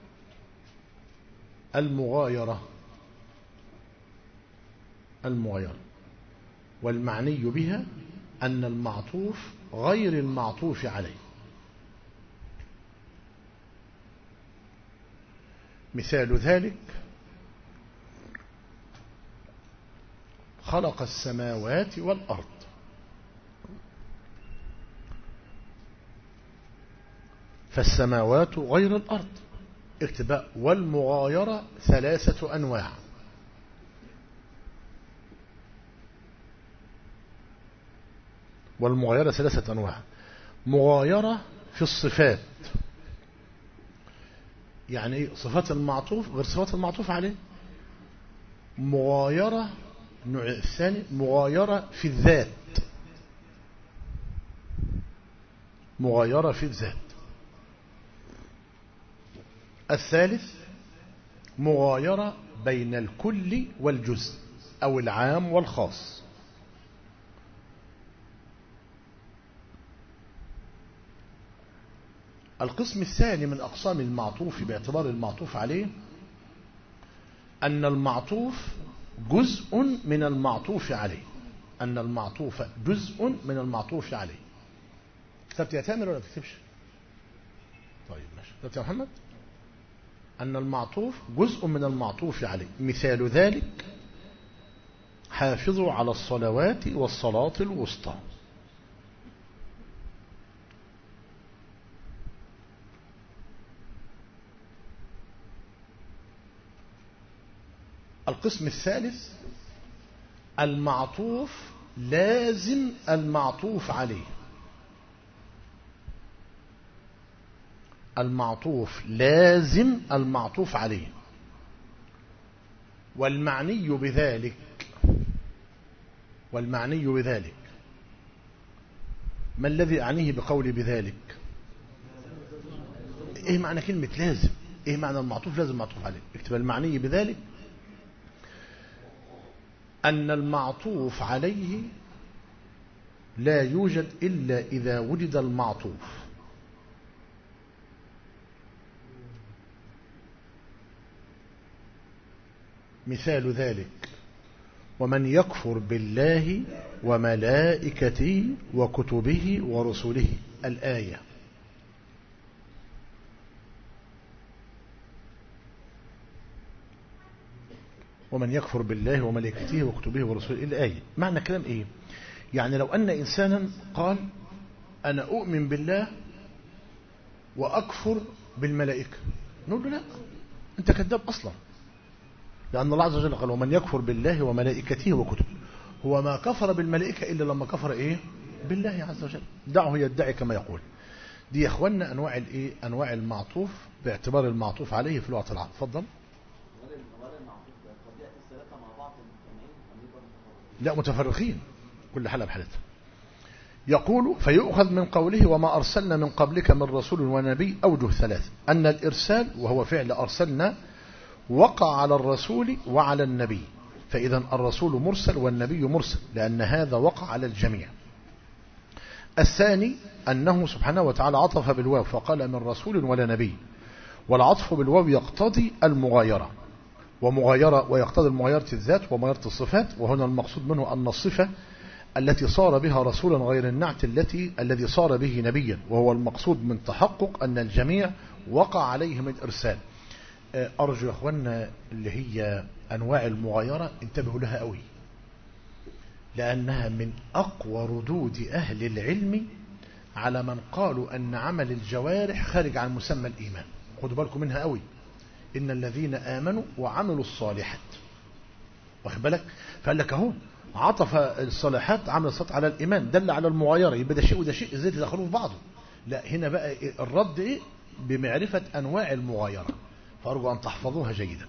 المغايرة. والمعني بها أن المعطوف غير المعطوف عليه. مثال ذلك: خلق السماوات والأرض. فالسماوات غير الأرض. اكتب والمغايرة 3 أنواع. والمغايرة 3 أنواع. مغايرة في الصفات، يعني صفات المعطوف غير صفات المعطوف عليه. مغايرة النوع الثاني مغايرة في الذات. مغايرة في الذات. الثالث مغايرة بين الكل والجزء أو العام والخاص. القسم الثاني من أقسام المعطوف باعتبار المعطوف عليه أن المعطوف جزء من المعطوف عليه. أن المعطوف جزء من المعطوف عليه. كتبت يا تامر ولا تكتبش؟ طيب ماشي. كتبت يا محمد؟ أن المعطوف جزء من المعطوف عليه. مثال ذلك: حافظوا على الصلوات والصلاة الوسطى. القسم الثالث المعطوف لازم المعطوف عليه. المعطوف لازم المعطوف عليه، والمعني بذلك ما الذي أعنيه بقولي بذلك؟ ايه معنى كلمة لازم؟ ايه معنى المعطوف لازم معطوف عليه؟ اكتب المعني بذلك أن المعطوف عليه لا يوجد إلا إذا وجد المعطوف. مثال ذلك: ومن يكفر بالله وملائكته وكتبه ورسله، الآية. ومن يكفر بالله وملائكته وكتبه ورسله، الآية. معنى كلام إيه؟ يعني لو أن إنسانا قال أنا أؤمن بالله وأكفر بالملائكة، نقول له لا، أنت كذاب أصلا، لأن الله عز وجل قال ومن يكفر بالله وملائكته وكتبه. هو ما كفر بالملائكة إلا لما كفر إيه؟ بالله عز وجل. دعه يدعي كما يقول. دي يا أخوانا أنواع الإيه؟ أنواع المعطوف باعتبار المعطوف عليه في لغة العرب. تفضل. لا، متفرقين، كل حالة بحالتها. يقول فيؤخذ من قوله وما أرسلنا من قبلك من رسول ونبي أوجه ثلاث: أن الإرسال وهو فعل أرسلنا وقع على الرسول وعلى النبي، فإذا الرسول مرسل والنبي مرسل، لأن هذا وقع على الجميع. الثاني أنه سبحانه وتعالى عطف بالواو فقال من رسول ولا نبي، والعطف بالواو يقتضي المغايرة، ويقتضي المغايرة الذات ومغايرة الصفات. وهنا المقصود منه أن الصفة التي صار بها رسولا غير النعت الذي صار به نبيا، وهو المقصود من تحقق أن الجميع وقع عليهم الإرسال. أرجو يا أخوانا اللي هي أنواع المغايرة انتبهوا لها قوي، لأنها من أقوى ردود أهل العلم على من قالوا أن عمل الجوارح خارج عن مسمى الإيمان. خدوا بالكم منها قوي. إن الذين آمنوا وعملوا الصالحات، واخد بالك؟ فقال لك اهو عطف الصالحات عمل الصالحات على الإيمان، دل على المغايرة، يبقى ده شيء وده شيء، ازاي تدخلوا في بعضه؟ لا، هنا بقى الرد ايه؟ بمعرفة أنواع المغايرة، فأرجو أن تحفظوها جيدا.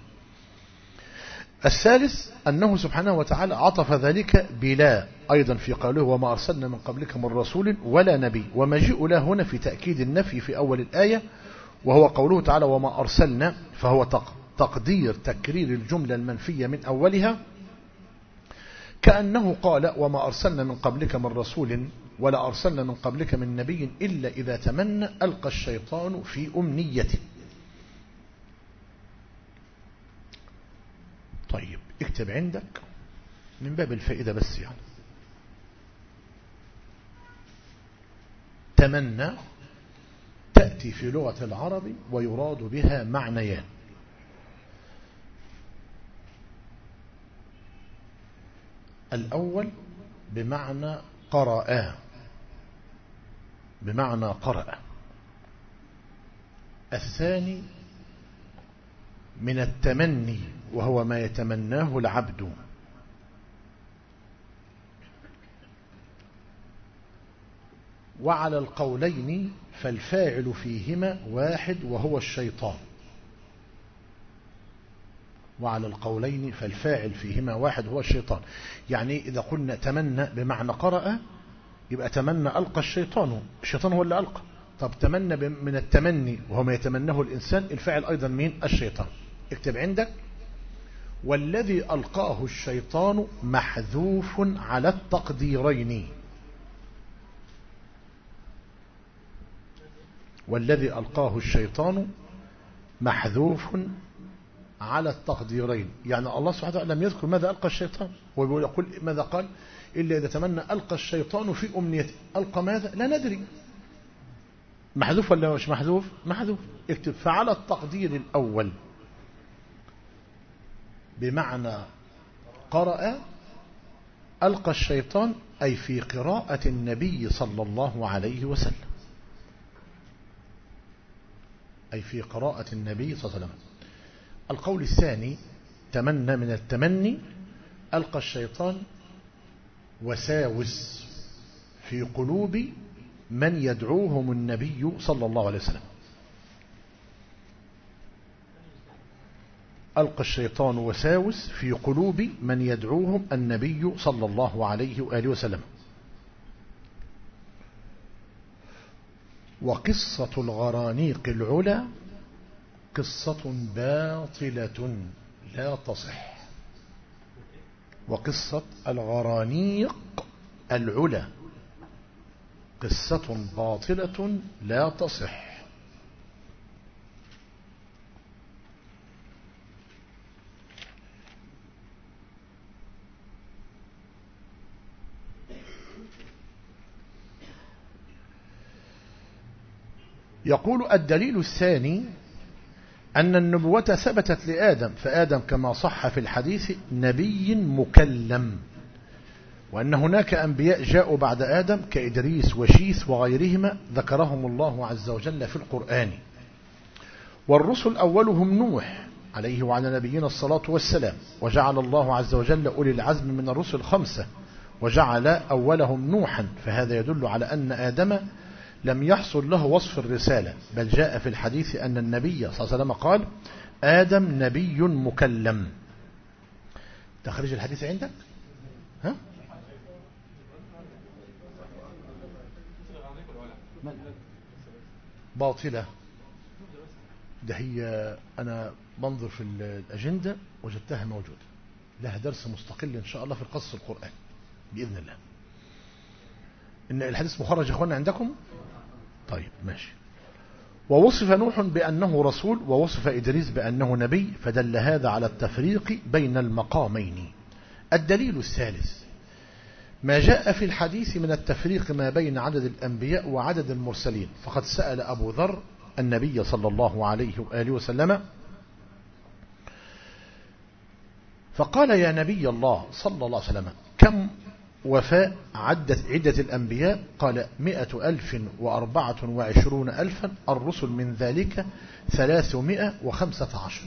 الثالث أنه سبحانه وتعالى عطف ذلك بلا أيضا في قوله وما أرسلنا من قبلك من رسول ولا نبي، ومجيء لا هنا في تأكيد النفي في أول الآية، وهو قوله تعالى وما أرسلنا، فهو تقدير تكرير الجملة المنفية من أولها، كأنه قال وما أرسلنا من قبلك من رسول ولا أرسلنا من قبلك من نبي إلا إذا تمنى ألقى الشيطان في أمنيته. طيب اكتب عندك من باب الفائدة بس، يعني تمنى تأتي في لغة العرب ويراد بها معنيان: الأول بمعنى قرأ، بمعنى قرأ. الثاني من التمني وهو ما يتمناه العبد. وعلى القولين فالفاعل فيهما واحد وهو الشيطان. وعلى القولين فالفاعل فيهما واحد هو الشيطان. يعني إذا قلنا تمنى بمعنى قرأ، يبقى تمنى ألقى الشيطان، الشيطان هو اللي ألقى. طب تمنى من التمني وهو ما يتمناه الإنسان، الفاعل أيضا مين؟ الشيطان. اكتب عندك والذي ألقاه الشيطان محذوف على التقديرين. والذي ألقاه الشيطان محذوف على التقديرين، يعني الله سبحانه وتعالى لم يذكر ماذا ألقى الشيطان، هو يقول ماذا قال؟ إلا إذا تمنى ألقى الشيطان في أمنيته. ألقى ماذا؟ لا ندري. محذوف ولا مش محذوف؟ محذوف. اكتب فعلى التقدير الأول بمعنى قرأ ألقى الشيطان، أي في قراءة النبي صلى الله عليه وسلم، أي في قراءة النبي صلى الله عليه وسلم. القول الثاني تمنى من التمني ألقى الشيطان وساوس في قلوب من يدعوهم النبي صلى الله عليه وسلم. ألقى الشيطان وساوس في قلوب من يدعوهم النبي صلى الله عليه وآله وسلم. وقصة الغرانيق العلا قصة باطلة لا تصح. وقصة الغرانيق العلا قصة باطلة لا تصح. يقول الدليل الثاني أن النبوة ثبتت لآدم، فآدم كما صح في الحديث نبي مكلم، وأن هناك أنبياء جاءوا بعد آدم كإدريس وشيث وغيرهما ذكرهم الله عز وجل في القرآن. والرسل أولهم نوح عليه وعلى نبينا الصلاة والسلام، وجعل الله عز وجل أولي العزم من الرسل 5 وجعل أولهم نوحا، فهذا يدل على أن آدم لم يحصل له وصف الرسالة، بل جاء في الحديث أن النبي صلى الله عليه وسلم قال آدم نبي مكلم. تخرج الحديث عندك؟ ها؟ باطلة. ده هي أنا بنظر في الأجندة وجدتها موجودة، لها درس مستقل إن شاء الله في القصص القرآن بإذن الله. إن الحديث مخرج يا أخوانا عندكم؟ طيب ماشي. ووصف نوح بأنه رسول، ووصف إدريس بأنه نبي، فدل هذا على التفريق بين المقامين. الدليل الثالث ما جاء في الحديث من التفريق ما بين عدد الأنبياء وعدد المرسلين. فقد سأل أبو ذر النبي صلى الله عليه وآله وسلم فقال يا نبي الله صلى الله عليه وسلم كم وفاء عدة الأنبياء؟ قال 124,000 الرسل من ذلك 315.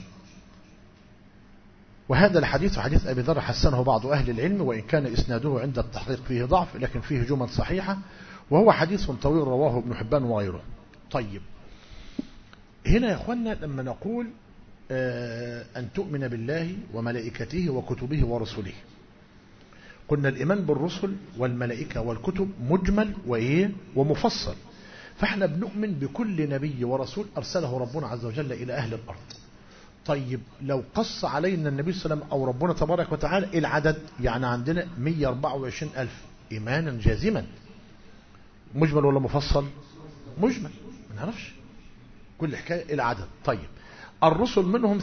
وهذا الحديث حديث أبي ذر حسنه بعض أهل العلم، وإن كان إسناده عند التحقيق فيه ضعف، لكن فيه جمل صحيحة، وهو حديث طويل رواه ابن حبان وغيره. طيب هنا يا أخوانا لما نقول أن تؤمن بالله وملائكته وكتبه ورسله، قلنا الإيمان بالرسل والملائكة والكتب مجمل ومفصل، فاحنا بنؤمن بكل نبي ورسول أرسله ربنا عز وجل إلى أهل الأرض. طيب لو قص علينا النبي صلى الله عليه وسلم أو ربنا تبارك وتعالى العدد، يعني عندنا 124,000 إيمانا جازما، مجمل ولا مفصل؟ مجمل، ما نعرفش كل حكاية العدد. طيب الرسل منهم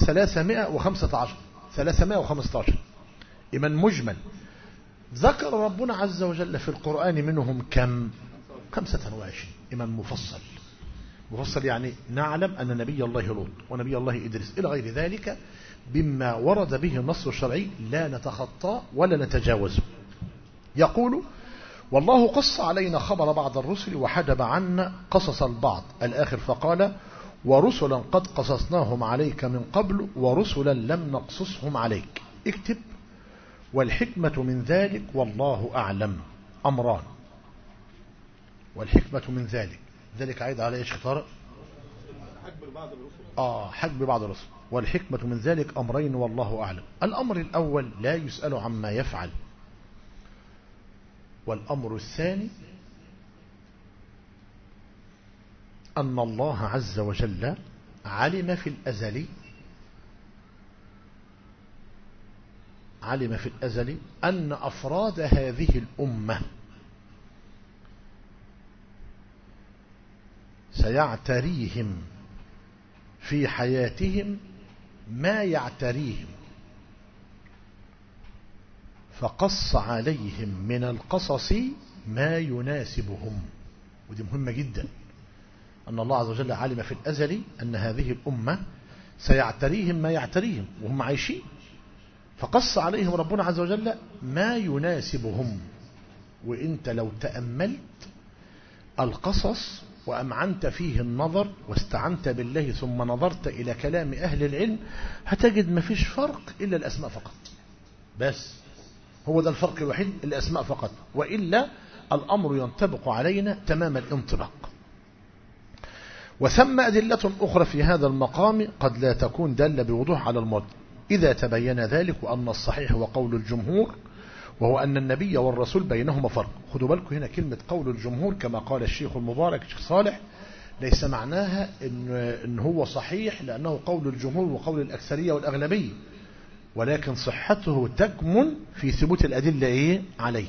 315 إيمان مجمل. ذكر ربنا عز وجل في القرآن منهم كم؟ 25 إيمان مفصل. مفصل يعني نعلم أن نبي الله لوط ونبي الله إدريس إلى غير ذلك بما ورد به النص الشرعي لا نتخطى ولا نتجاوزه. يقول والله قص علينا خبر بعض الرسل وحجب عنا قصص البعض الآخر، فقال ورسلا قد قصصناهم عليك من قبل ورسلا لم نقصصهم عليك. اكتب والحكمة من ذلك والله أعلم. أمران، والحكمة من ذلك عايد على ايش يا طارق؟ حجب بعض الرسل. والحكمة من ذلك أمرين والله أعلم. الأمر الأول لا يسأل عما يفعل، والأمر الثاني أن الله عز وجل علم في الأزل أن أفراد هذه الأمة سيعتريهم في حياتهم ما يعتريهم، فقص عليهم من القصص ما يناسبهم. ودي مهمة جدا، أن الله عز وجل علم في الأزل أن هذه الأمة سيعتريهم ما يعتريهم وهم عايشين، فقص عليهم ربنا عز وجل ما يناسبهم. وإنت لو تأملت القصص وأمعنت فيه النظر واستعنت بالله ثم نظرت إلى كلام أهل العلم، هتجد ما فيش فرق إلا الأسماء فقط، بس هو ده الفرق الوحيد، الأسماء فقط، وإلا الأمر ينطبق علينا تمام الانطباق. وثم أدلة أخرى في هذا المقام قد لا تكون دالة بوضوح على المراد. إذا تبين ذلك، وأن الصحيح هو قول الجمهور، وهو أن النبي والرسول بينهما فرق. خدوا بالكم هنا كلمة قول الجمهور كما قال الشيخ المبارك الشيخ صالح ليس معناها إن هو صحيح لأنه قول الجمهور وقول الأكثرية والأغلبية، ولكن صحته تكمن في ثبوت الأدلة عليه.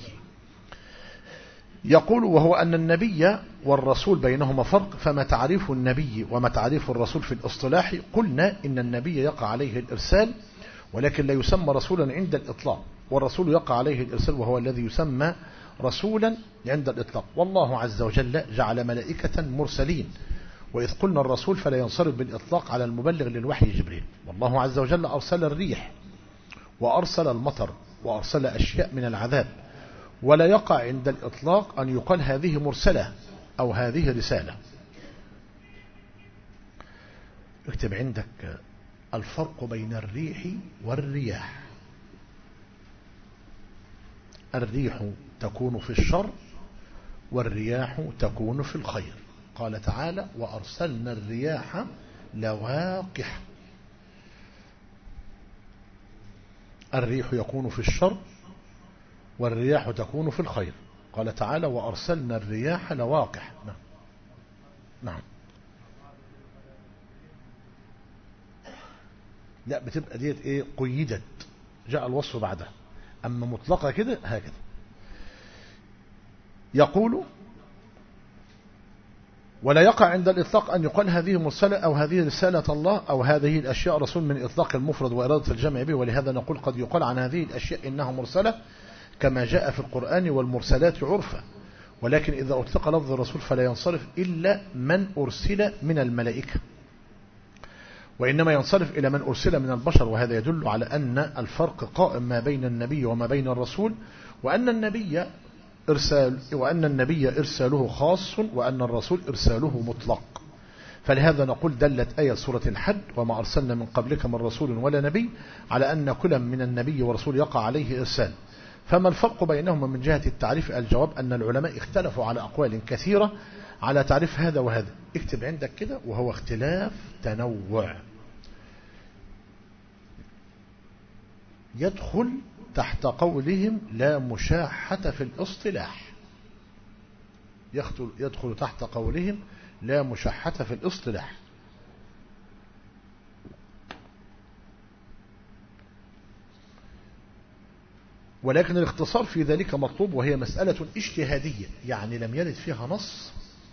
يقول وهو أن النبي والرسول بينهما فرق، فما تعريف النبي وما تعريف الرسول في الاصطلاح؟ قلنا إن النبي يقع عليه الإرسال ولكن لا يسمى رسولا عند الإطلاق، والرسول يقع عليه الإرسال وهو الذي يسمى رسولا عند الإطلاق. والله عز وجل جعل ملائكة مرسلين، وإذ قلنا الرسول فلا ينصرف بالإطلاق على المبلغ للوحي جبريل. والله عز وجل أرسل الريح وأرسل المطر وأرسل أشياء من العذاب، ولا يقع عند الإطلاق أن يقال هذه مرسلة أو هذه رسالة. اكتب عندك الفرق بين الريح والرياح. الريح تكون في الشر والرياح تكون في الخير. قال تعالى وأرسلنا الرياح لواقح. الريح يكون في الشر والرياح تكون في الخير. قال تعالى وأرسلنا الرياح لواقح. نعم. لا بتبقى ديت قيدت، جاء الوصف بعدها، أما مطلقة كده هكذا. يقول ولا يقع عند الإطلاق أن يقال هذه مرسلة أو هذه رسالة الله أو هذه الأشياء رسول من إطلاق المفرد وإرادة الجمع به، ولهذا نقول قد يقال عن هذه الأشياء إنها مرسلة كما جاء في القرآن والمرسلات عرفا، ولكن إذا أطلق لفظ الرسول فلا ينصرف إلا من أرسل من الملائكة، وإنما ينصرف إلى من أرسل من البشر. وهذا يدل على أن الفرق قائم ما بين النبي وما بين الرسول، وأن النبي إرساله خاص وأن الرسول إرساله مطلق. فلهذا نقول دلت آية سورة الحج وما أرسلنا من قبلك من رسول ولا نبي على أن كل من النبي ورسول يقع عليه إرسال. فما الفرق بينهما من جهة التعريف؟ الجواب أن العلماء اختلفوا على أقوال كثيرة على تعريف هذا وهذا. اكتب عندك كده وهو اختلاف تنوع، يدخل تحت قولهم لا مشاحة في الاصطلاح. يدخل تحت قولهم لا مشاحة في الاصطلاح. ولكن الاختصار في ذلك مطلوب، وهي مسألة اجتهادية يعني لم يرد فيها نص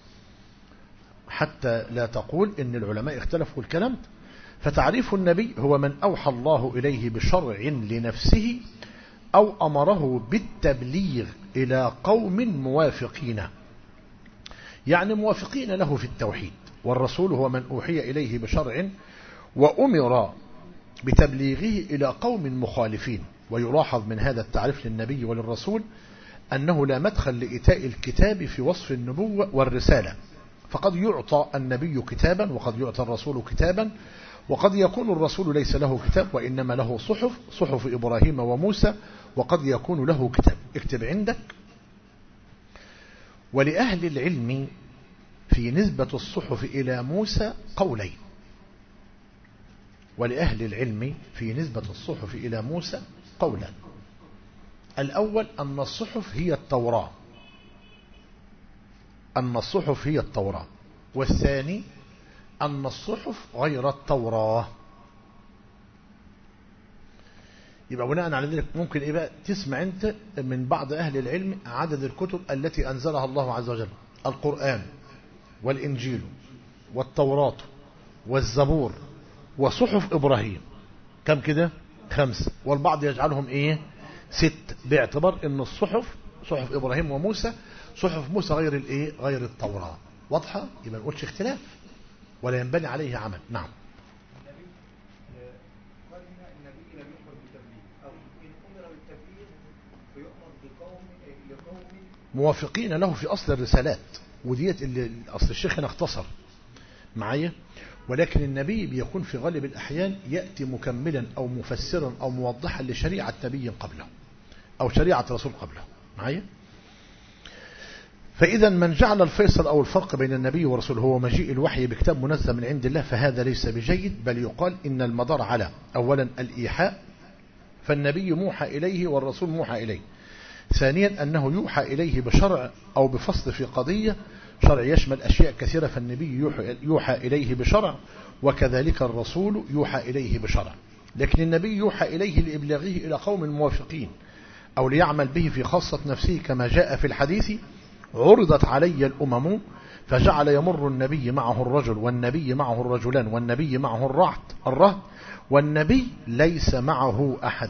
حتى لا تقول إن العلماء اختلفوا الكلام. فتعريف النبي هو من أوحى الله إليه بشرع لنفسه أو أمره بالتبليغ إلى قوم موافقين، يعني موافقين له في التوحيد. والرسول هو من أوحي إليه بشرع وأمر بتبليغه إلى قوم مخالفين. ويلاحظ من هذا التعريف للنبي وللرسول أنه لا مدخل لإيتاء الكتاب في وصف النبوة والرسالة، فقد يعطى النبي كتابا وقد يعطى الرسول كتابا، وقد يكون الرسول ليس له كتاب وإنما له صحف إبراهيم وموسى، وقد يكون له كتاب. اكتب عندك ولأهل العلم في نسبة الصحف إلى موسى قولين. ولأهل العلم في نسبة الصحف إلى موسى قولا. الأول أن الصحف هي التوراة، والثاني أن الصحف غير التوراة. يبقى بناء على ذلك ممكن بقى تسمع أنت من بعض أهل العلم عدد الكتب التي أنزلها الله عز وجل: القرآن والإنجيل والتوراة والزبور وصحف إبراهيم. كم كده؟ 5. والبعض يجعلهم 6 باعتبار أن الصحف صحف إبراهيم وموسى، صحف موسى غير التوراة. واضحة؟ يبقى ما نقولش اختلاف ولا ينبني عليه عمل. نعم. موافقين له في أصل الرسالات، وديت اللي أصل الشيخ هنا اختصر معايا. ولكن النبي بيكون في غالب الأحيان يأتي مكملا أو مفسرا أو موضحا لشريعة نبي قبله أو شريعة رسول قبله معايا. فإذا من جعل الفيصل أو الفرق بين النبي ورسوله هو مجيء الوحي بكتاب منزل من عند الله فهذا ليس بجيد، بل يقال إن المدار على أولا الإيحاء، فالنبي موحى إليه والرسول موحى إليه. ثانيا أنه يوحى إليه بشرع أو بفصل في قضية، شرع يشمل أشياء كثيرة، فالنبي يوحى إليه بشرع، وكذلك الرسول يوحى إليه بشرع. لكن النبي يوحى إليه لإبلاغه إلى قوم موافقين أو ليعمل به في خاصة نفسه، كما جاء في الحديث: عرضت علي الأمم فجعل يمر النبي معه الرجل، والنبي معه الرجلان، والنبي معه الرهط، والنبي ليس معه أحد.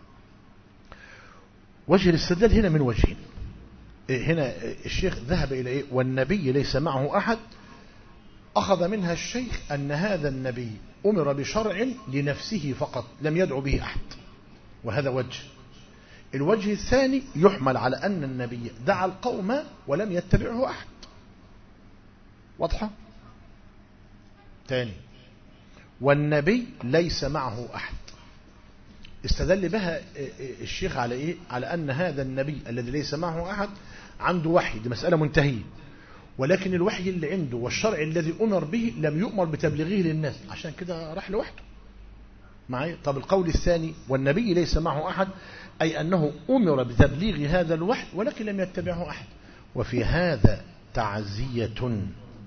وجه الاستدلال هنا من وجهين. هنا الشيخ ذهب إلى إيه؟ والنبي ليس معه أحد. أخذ منها الشيخ أن هذا النبي أمر بشرع لنفسه فقط، لم يدعو به أحد، وهذا وجه. الوجه الثاني يحمل على أن النبي دعا القوم ولم يتبعه أحد. واضحة؟ تاني، والنبي ليس معه أحد، استدل بها الشيخ على إيه؟ على أن هذا النبي الذي ليس معه أحد عنده وحي، دي مسألة منتهية، ولكن الوحي اللي عنده والشرع الذي أمر به لم يؤمر بتبليغه للناس، عشان كده راح لوحده معي. طب القول الثاني والنبي ليس معه أحد، أي أنه أمر بتبليغ هذا الوحي ولكن لم يتبعه أحد. وفي هذا تعزية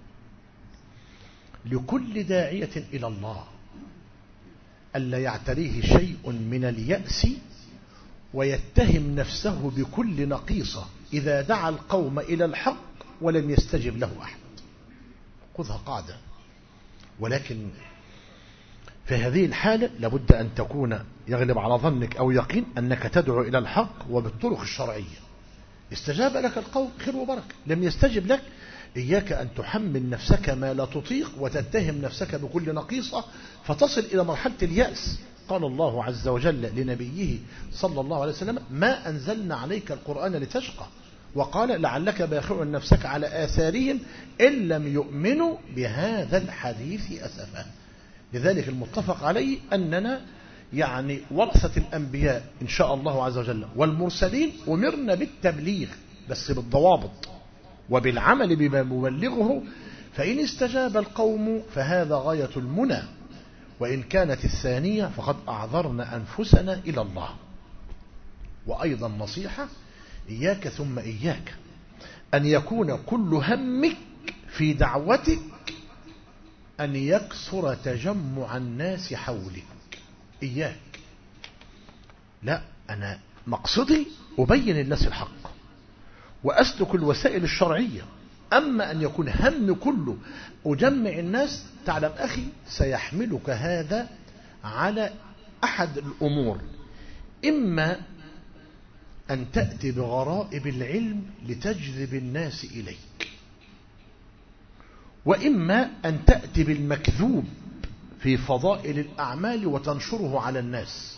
لكل داعية إلى الله ألا يعتريه شيء من اليأس ويتهم نفسه بكل نقيصة إذا دعا القوم إلى الحق ولم يستجب له أحد. خذها قاعدة. ولكن في هذه الحالة لابد أن تكون يغلب على ظنك أو يقين أنك تدعو إلى الحق وبالطرق الشرعية. استجاب لك القوم خير وبركة، لم يستجب لك إياك أن تحمل نفسك ما لا تطيق وتتهم نفسك بكل نقيصة فتصل إلى مرحلة اليأس. قال الله عز وجل لنبيه صلى الله عليه وسلم: ما أنزلنا عليك القرآن لتشقى، وقال: لعلك باخع نفسك على آثارهم إن لم يؤمنوا بهذا الحديث أسفا. لذلك المتفق عليه أننا يعني ورثة الأنبياء إن شاء الله عز وجل والمرسلين أمرنا بالتبليغ، بس بالضوابط وبالعمل بما مبلغه. فإن استجاب القوم فهذا غاية المنى، وإن كانت الثانية فقد أعذرنا أنفسنا إلى الله. وأيضا نصيحة: إياك ثم إياك أن يكون كل همك في دعوتك أن يكثر تجمع الناس حولك. إياك، لا، أنا مقصدي أبين الناس الحق وأسلك الوسائل الشرعية. أما أن يكون هم كله أجمع الناس، تعلم أخي سيحملك هذا على أحد الأمور: إما أن تأتي بغرائب العلم لتجذب الناس إليك، وإما أن تأتي بالمكذوب في فضائل الأعمال وتنشره على الناس،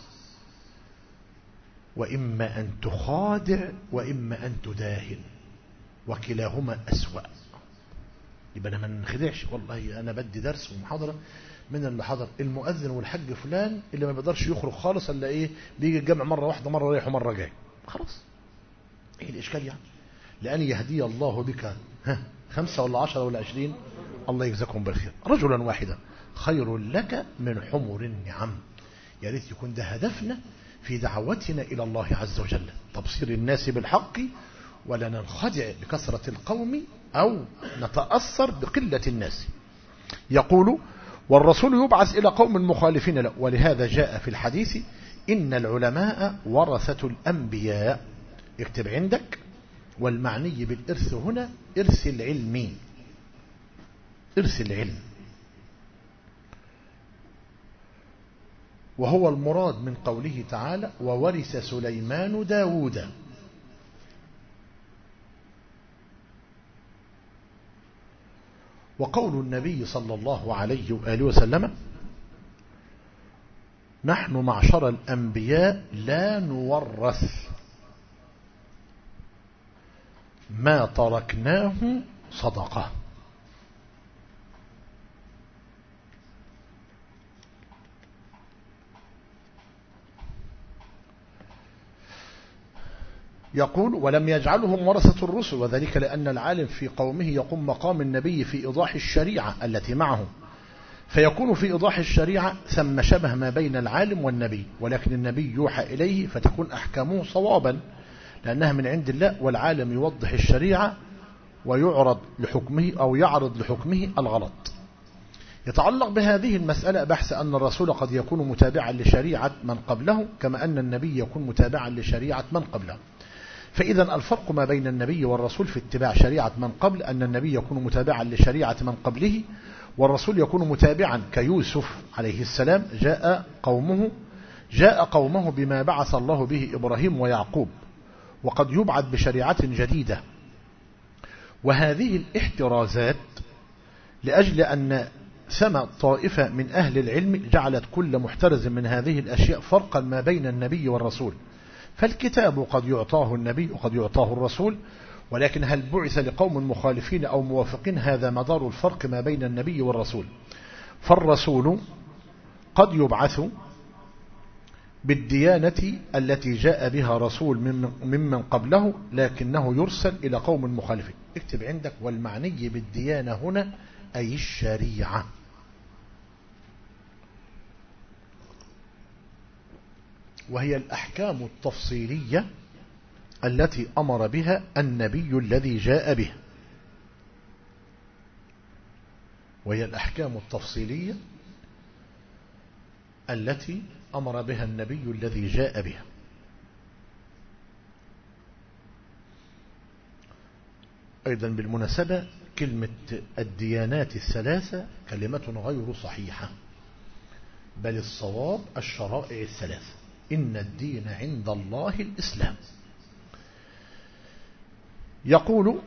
وإما أن تخادع وإما أن تداهن، وكلاهما أسوأ. يبقى أنا ما نخدعش. والله أنا بدي درس ومحاضرة، من اللي حضر المؤذن والحج فلان اللي ما بيقدرش يخرج خالص إلا إيه، بيجي الجامع مرة واحدة، مرة رايح ومرة جاي، خلاص. إيه الإشكال يعني؟ لأن يهدي الله بك 5 ولا 10 ولا 20، الله يجزاكم بالخير، رجلا واحدا خير لك من حمر النعم. يا ريت يكون ده هدفنا في دعوتنا إلى الله عز وجل، تبصير الناس بالحق، ولا ننخدع بكثرة القوم أو نتأثر بقلة الناس. يقول: والرسول يبعث إلى قوم مخالفين له، ولهذا جاء في الحديث: إن العلماء ورثة الأنبياء. اكتب عندك: والمعني بالإرث هنا إرث العلم، إرث العلم، وهو المراد من قوله تعالى: وورث سليمان داود. وقول النبي صلى الله عليه وآله وسلم: نحن معشر الأنبياء لا نورث ما تركناه صدقة. يقول ولم يجعلهم ورثة الرسل، وذلك لأن العالم في قومه يقوم مقام النبي في إيضاح الشريعة التي معه، فيكون في إيضاح الشريعة ثم شبه ما بين العالم والنبي، ولكن النبي يوحى إليه فتكون أحكامه صوابا لأنها من عند الله، والعالم يوضح الشريعة ويعرض لحكمه أو يعرض لحكمه الغلط. يتعلق بهذه المسألة بحث أن الرسول قد يكون متابعا لشريعة من قبله كما أن النبي يكون متابعا لشريعة من قبله. فإذا الفرق ما بين النبي والرسول في اتباع شريعة من قبل أن النبي يكون متابعا لشريعة من قبله، والرسول يكون متابعا كيوسف عليه السلام جاء قومه بما بعث الله به إبراهيم ويعقوب، وقد يبعث بشريعة جديدة. وهذه الاحترازات لأجل أن ثم طائفة من أهل العلم جعلت كل محترز من هذه الأشياء فرقا ما بين النبي والرسول، فالكتاب قد يعطاه النبي وقد يعطاه الرسول، ولكن هل بعث لقوم مخالفين أو موافقين؟ هذا مدار الفرق ما بين النبي والرسول. فالرسول قد يبعث بالديانة التي جاء بها رسول ممن قبله، لكنه يرسل إلى قوم مخالفين. اكتب عندك والمعني بالديانة هنا أي الشريعة. وهي الأحكام التفصيلية التي أمر بها النبي الذي جاء به. وهي الأحكام التفصيلية التي أمر بها النبي الذي جاء بها. أيضا بالمناسبة كلمة الديانات الثلاثة كلمة غير صحيحة، بل الصواب الشرائع الثلاثة. إن الدين عند الله الإسلام. يقول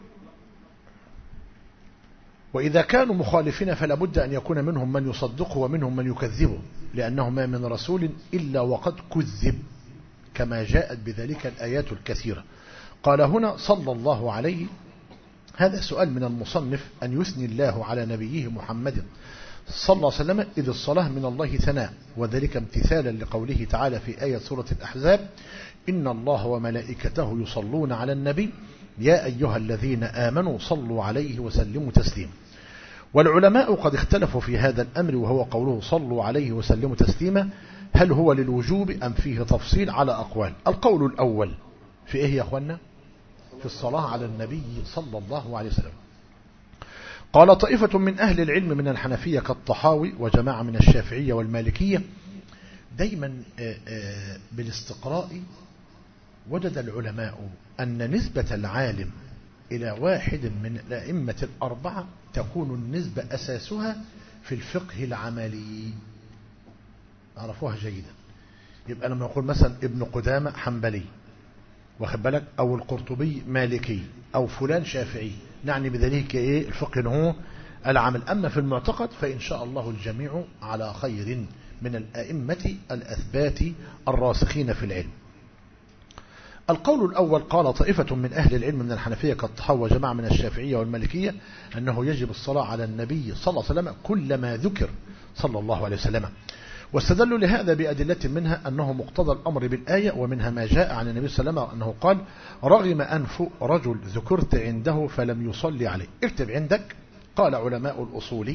وإذا كانوا مخالفين فلا بد أن يكون منهم من يصدقه ومنهم من يكذبه، لأنه ما من رسول إلا وقد كذب، كما جاءت بذلك الآيات الكثيرة. قال هنا صلى الله عليه. هذا سؤال من المصنف أن يثني الله على نبيه محمد صلى الله عليه وسلم، إذ الصلاة من الله ثناء، وذلك امتثالا لقوله تعالى في آية سورة الأحزاب: إن الله وملائكته يصلون على النبي يا أيها الذين آمنوا صلوا عليه وسلموا تسليما. والعلماء قد اختلفوا في هذا الأمر، وهو قوله صلوا عليه وسلموا تسليما، هل هو للوجوب أم فيه تفصيل؟ على أقوال. القول الأول في إيه يا أخوانا؟ في الصلاة على النبي صلى الله عليه وسلم. قال طائفة من أهل العلم من الحنفية كالطحاوي وجماعة من الشافعية والمالكية. دايما بالاستقراء وجد العلماء أن نسبة العالم إلى واحد من الأئمة الأربعة تكون النسبة أساسها في الفقه العملي. عرفوها جيدا. يبقى لما يقول مثلا ابن قدامة حنبلي، واخد بالك، أو القرطبي مالكي، أو فلان شافعي، نعني بذلك إيه؟ الفقه هو العمل. أما في المعتقد فإن شاء الله الجميع على خير من الأئمة الأثبات الراسخين في العلم. القول الأول قال طائفة من أهل العلم من الحنفية كالطحاوي وجماعة من الشافعية والمالكية أنه يجب الصلاة على النبي صلى الله عليه وسلم كلما ذكر صلى الله عليه وسلم، واستدلوا لهذا بأدلة منها أنه مقتضى الأمر بالآية، ومنها ما جاء عن النبي صلى الله عليه وسلم أنه قال: رغم أنف رجل ذكرت عنده فلم يصلي عليه. اكتب عندك. قال علماء الأصول: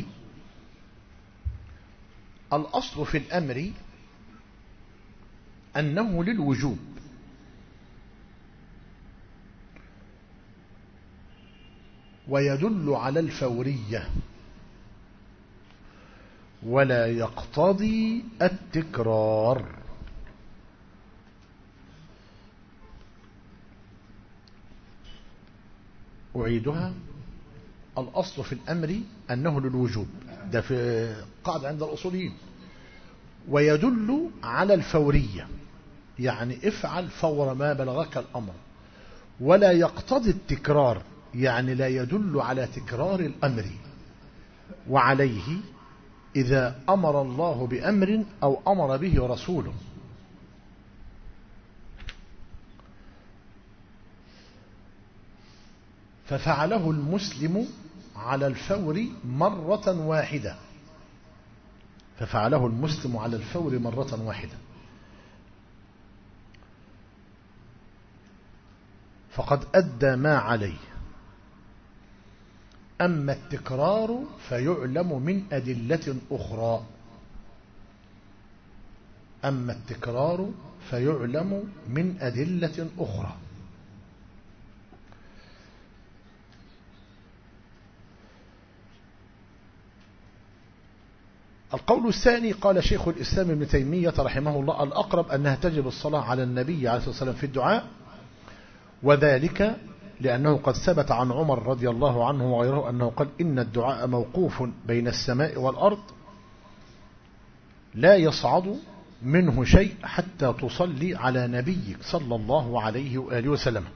الأصل في الأمر أنه للوجوب، ويدل على الفورية، ولا يقتضي التكرار. أعيدها: الأصل في الأمر أنه للوجوب، ده في قاعدة عند الأصوليين. ويدل على الفورية، يعني افعل فور ما بلغك الأمر. ولا يقتضي التكرار، يعني لا يدل على تكرار الأمر. وعليه إذا أمر الله بأمر أو أمر به رسوله ففعله المسلم على الفور مرة واحدة، ففعله المسلم على الفور مرة واحدة، فقد أدى ما عليه. أما التكرار فيعلم من أدلة أخرى. أما التكرار فيعلم من أدلة أخرى. القول الثاني قال شيخ الإسلام ابن تيمية رحمه الله: الأقرب أنها تجب الصلاة على النبي عليه الصلاة والسلام في الدعاء، وذلك لأنه قد ثبت عن عمر رضي الله عنه وغيره أنه قال: إن الدعاء موقوف بين السماء والأرض لا يصعد منه شيء حتى تصلي على نبيك صلى الله عليه وآله وسلم.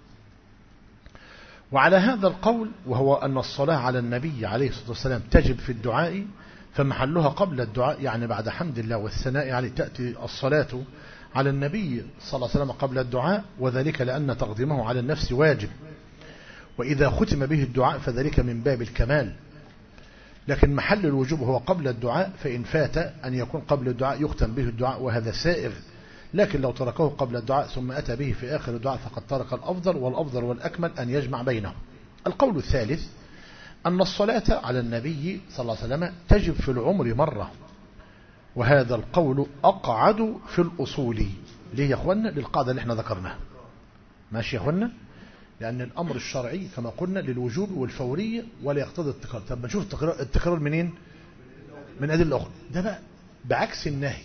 وعلى هذا القول، وهو أن الصلاة على النبي عليه الصلاة والسلام تجب في الدعاء، فمحلها قبل الدعاء، يعني بعد حمد الله والثناء عليه تأتي الصلاة على النبي صلى الله عليه وسلم قبل الدعاء، وذلك لأن تقديمه على النفس واجب، وإذا ختم به الدعاء فذلك من باب الكمال. لكن محل الوجوب هو قبل الدعاء، فإن فات أن يكون قبل الدعاء يختم به الدعاء وهذا سائغ، لكن لو تركه قبل الدعاء ثم أتى به في آخر الدعاء فقد ترك الأفضل، والأفضل والأكمل أن يجمع بينهم. القول الثالث أن الصلاة على النبي صلى الله عليه وسلم تجب في العمر مرة، وهذا القول أقعد في الأصول. ليه يا أخوانا؟ للقاعدة اللي احنا ذكرناها. ماشي يا أخوانا؟ لأن الأمر الشرعي كما قلنا للوجوب والفورية ولا يقتضي التكرار. طب نشوف التكرار منين؟ من أدلة أخرى. ده بقى بعكس النهي.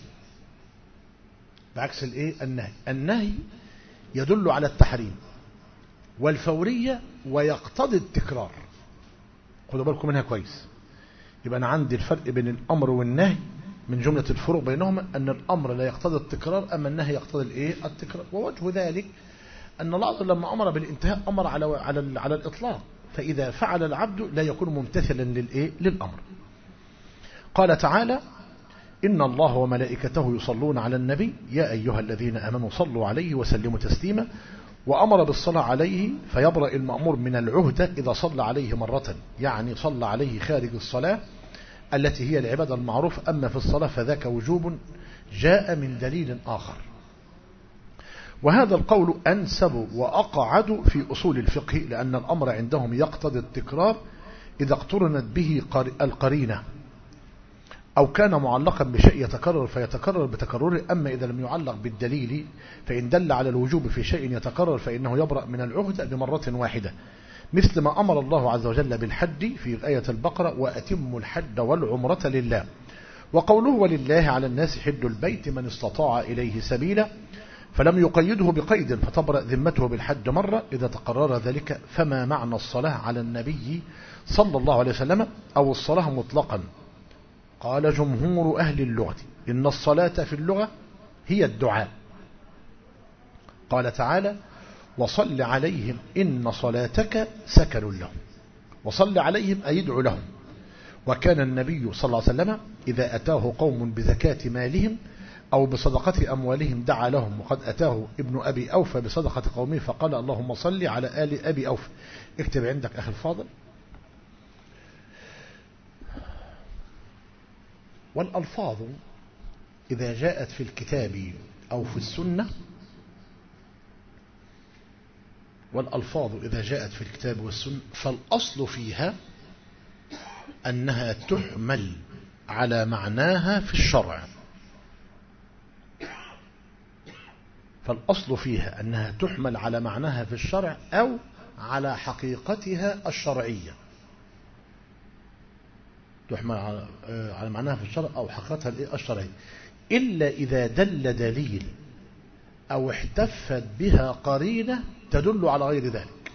بعكس الايه؟ النهي. النهي يدل على التحريم، والفورية ويقتضي التكرار. خدوا بالكم منها كويس. يبقى أنا عندي الفرق بين الأمر والنهي، من جملة الفروق بينهما أن الأمر لا يقتضي التكرار، أما النهي يقتضي الايه؟ التكرار. ووجه ذلك أن الله لما أمر بالانتهاء أمر على الإطلاق، فإذا فعل العبد لا يكون ممتثلا للايه؟ للأمر. قال تعالى: إن الله وملائكته يصلون على النبي يا أيها الذين آمنوا صلوا عليه وسلموا تسليما. وأمر بالصلاة عليه، فيبرأ المأمور من العهدة إذا صلى عليه مرة، يعني صلى عليه خارج الصلاة التي هي العبادة المعروف. أما في الصلاة فذاك وجوب جاء من دليل آخر. وهذا القول أنسب وأقعد في أصول الفقه، لأن الأمر عندهم يقتضي التكرار إذا اقترنت به القرينة، أو كان معلقا بشيء يتكرر فيتكرر بتكرره. أما إذا لم يعلق بالدليل فإن دل على الوجوب في شيء يتكرر فإنه يبرأ من العهدة بمرة واحدة، مثل ما أمر الله عز وجل بالحج في آية البقرة: وأتموا الحج والعمرة لله. وقوله: ولله على الناس حج البيت من استطاع إليه سبيلا، فلم يقيده بقيد، فتبرأ ذمته بالحج مرة إذا تقرر ذلك. فما معنى الصلاة على النبي صلى الله عليه وسلم أو الصلاة مطلقا؟ قال جمهور أهل اللغة إن الصلاة في اللغة هي الدعاء. قال تعالى: وصل عليهم إن صلاتك سكن لهم. وصل عليهم أي يدعو لهم. وكان النبي صلى الله عليه وسلم إذا أتاه قوم بزكاة مالهم أو بصدقة أموالهم دعا لهم. وقد أتاه ابن أبي أوفى بصدقة قومه فقال: اللهم صل على آل أبي أوفى. اكتب عندك أخي الفاضل. والألفاظ إذا جاءت في الكتاب أو في السنة، والألفاظ إذا جاءت في الكتاب والسنة فالأصل فيها أنها تحمل على معناها في الشرع. فالأصل فيها أنها تحمل على معناها في الشرع أو على حقيقتها الشرعية. تحمل على معناها في الشرع أو حقيقتها الشرعية، إلا إذا دل دليل أو احتفت بها قرينة تدل على غير ذلك.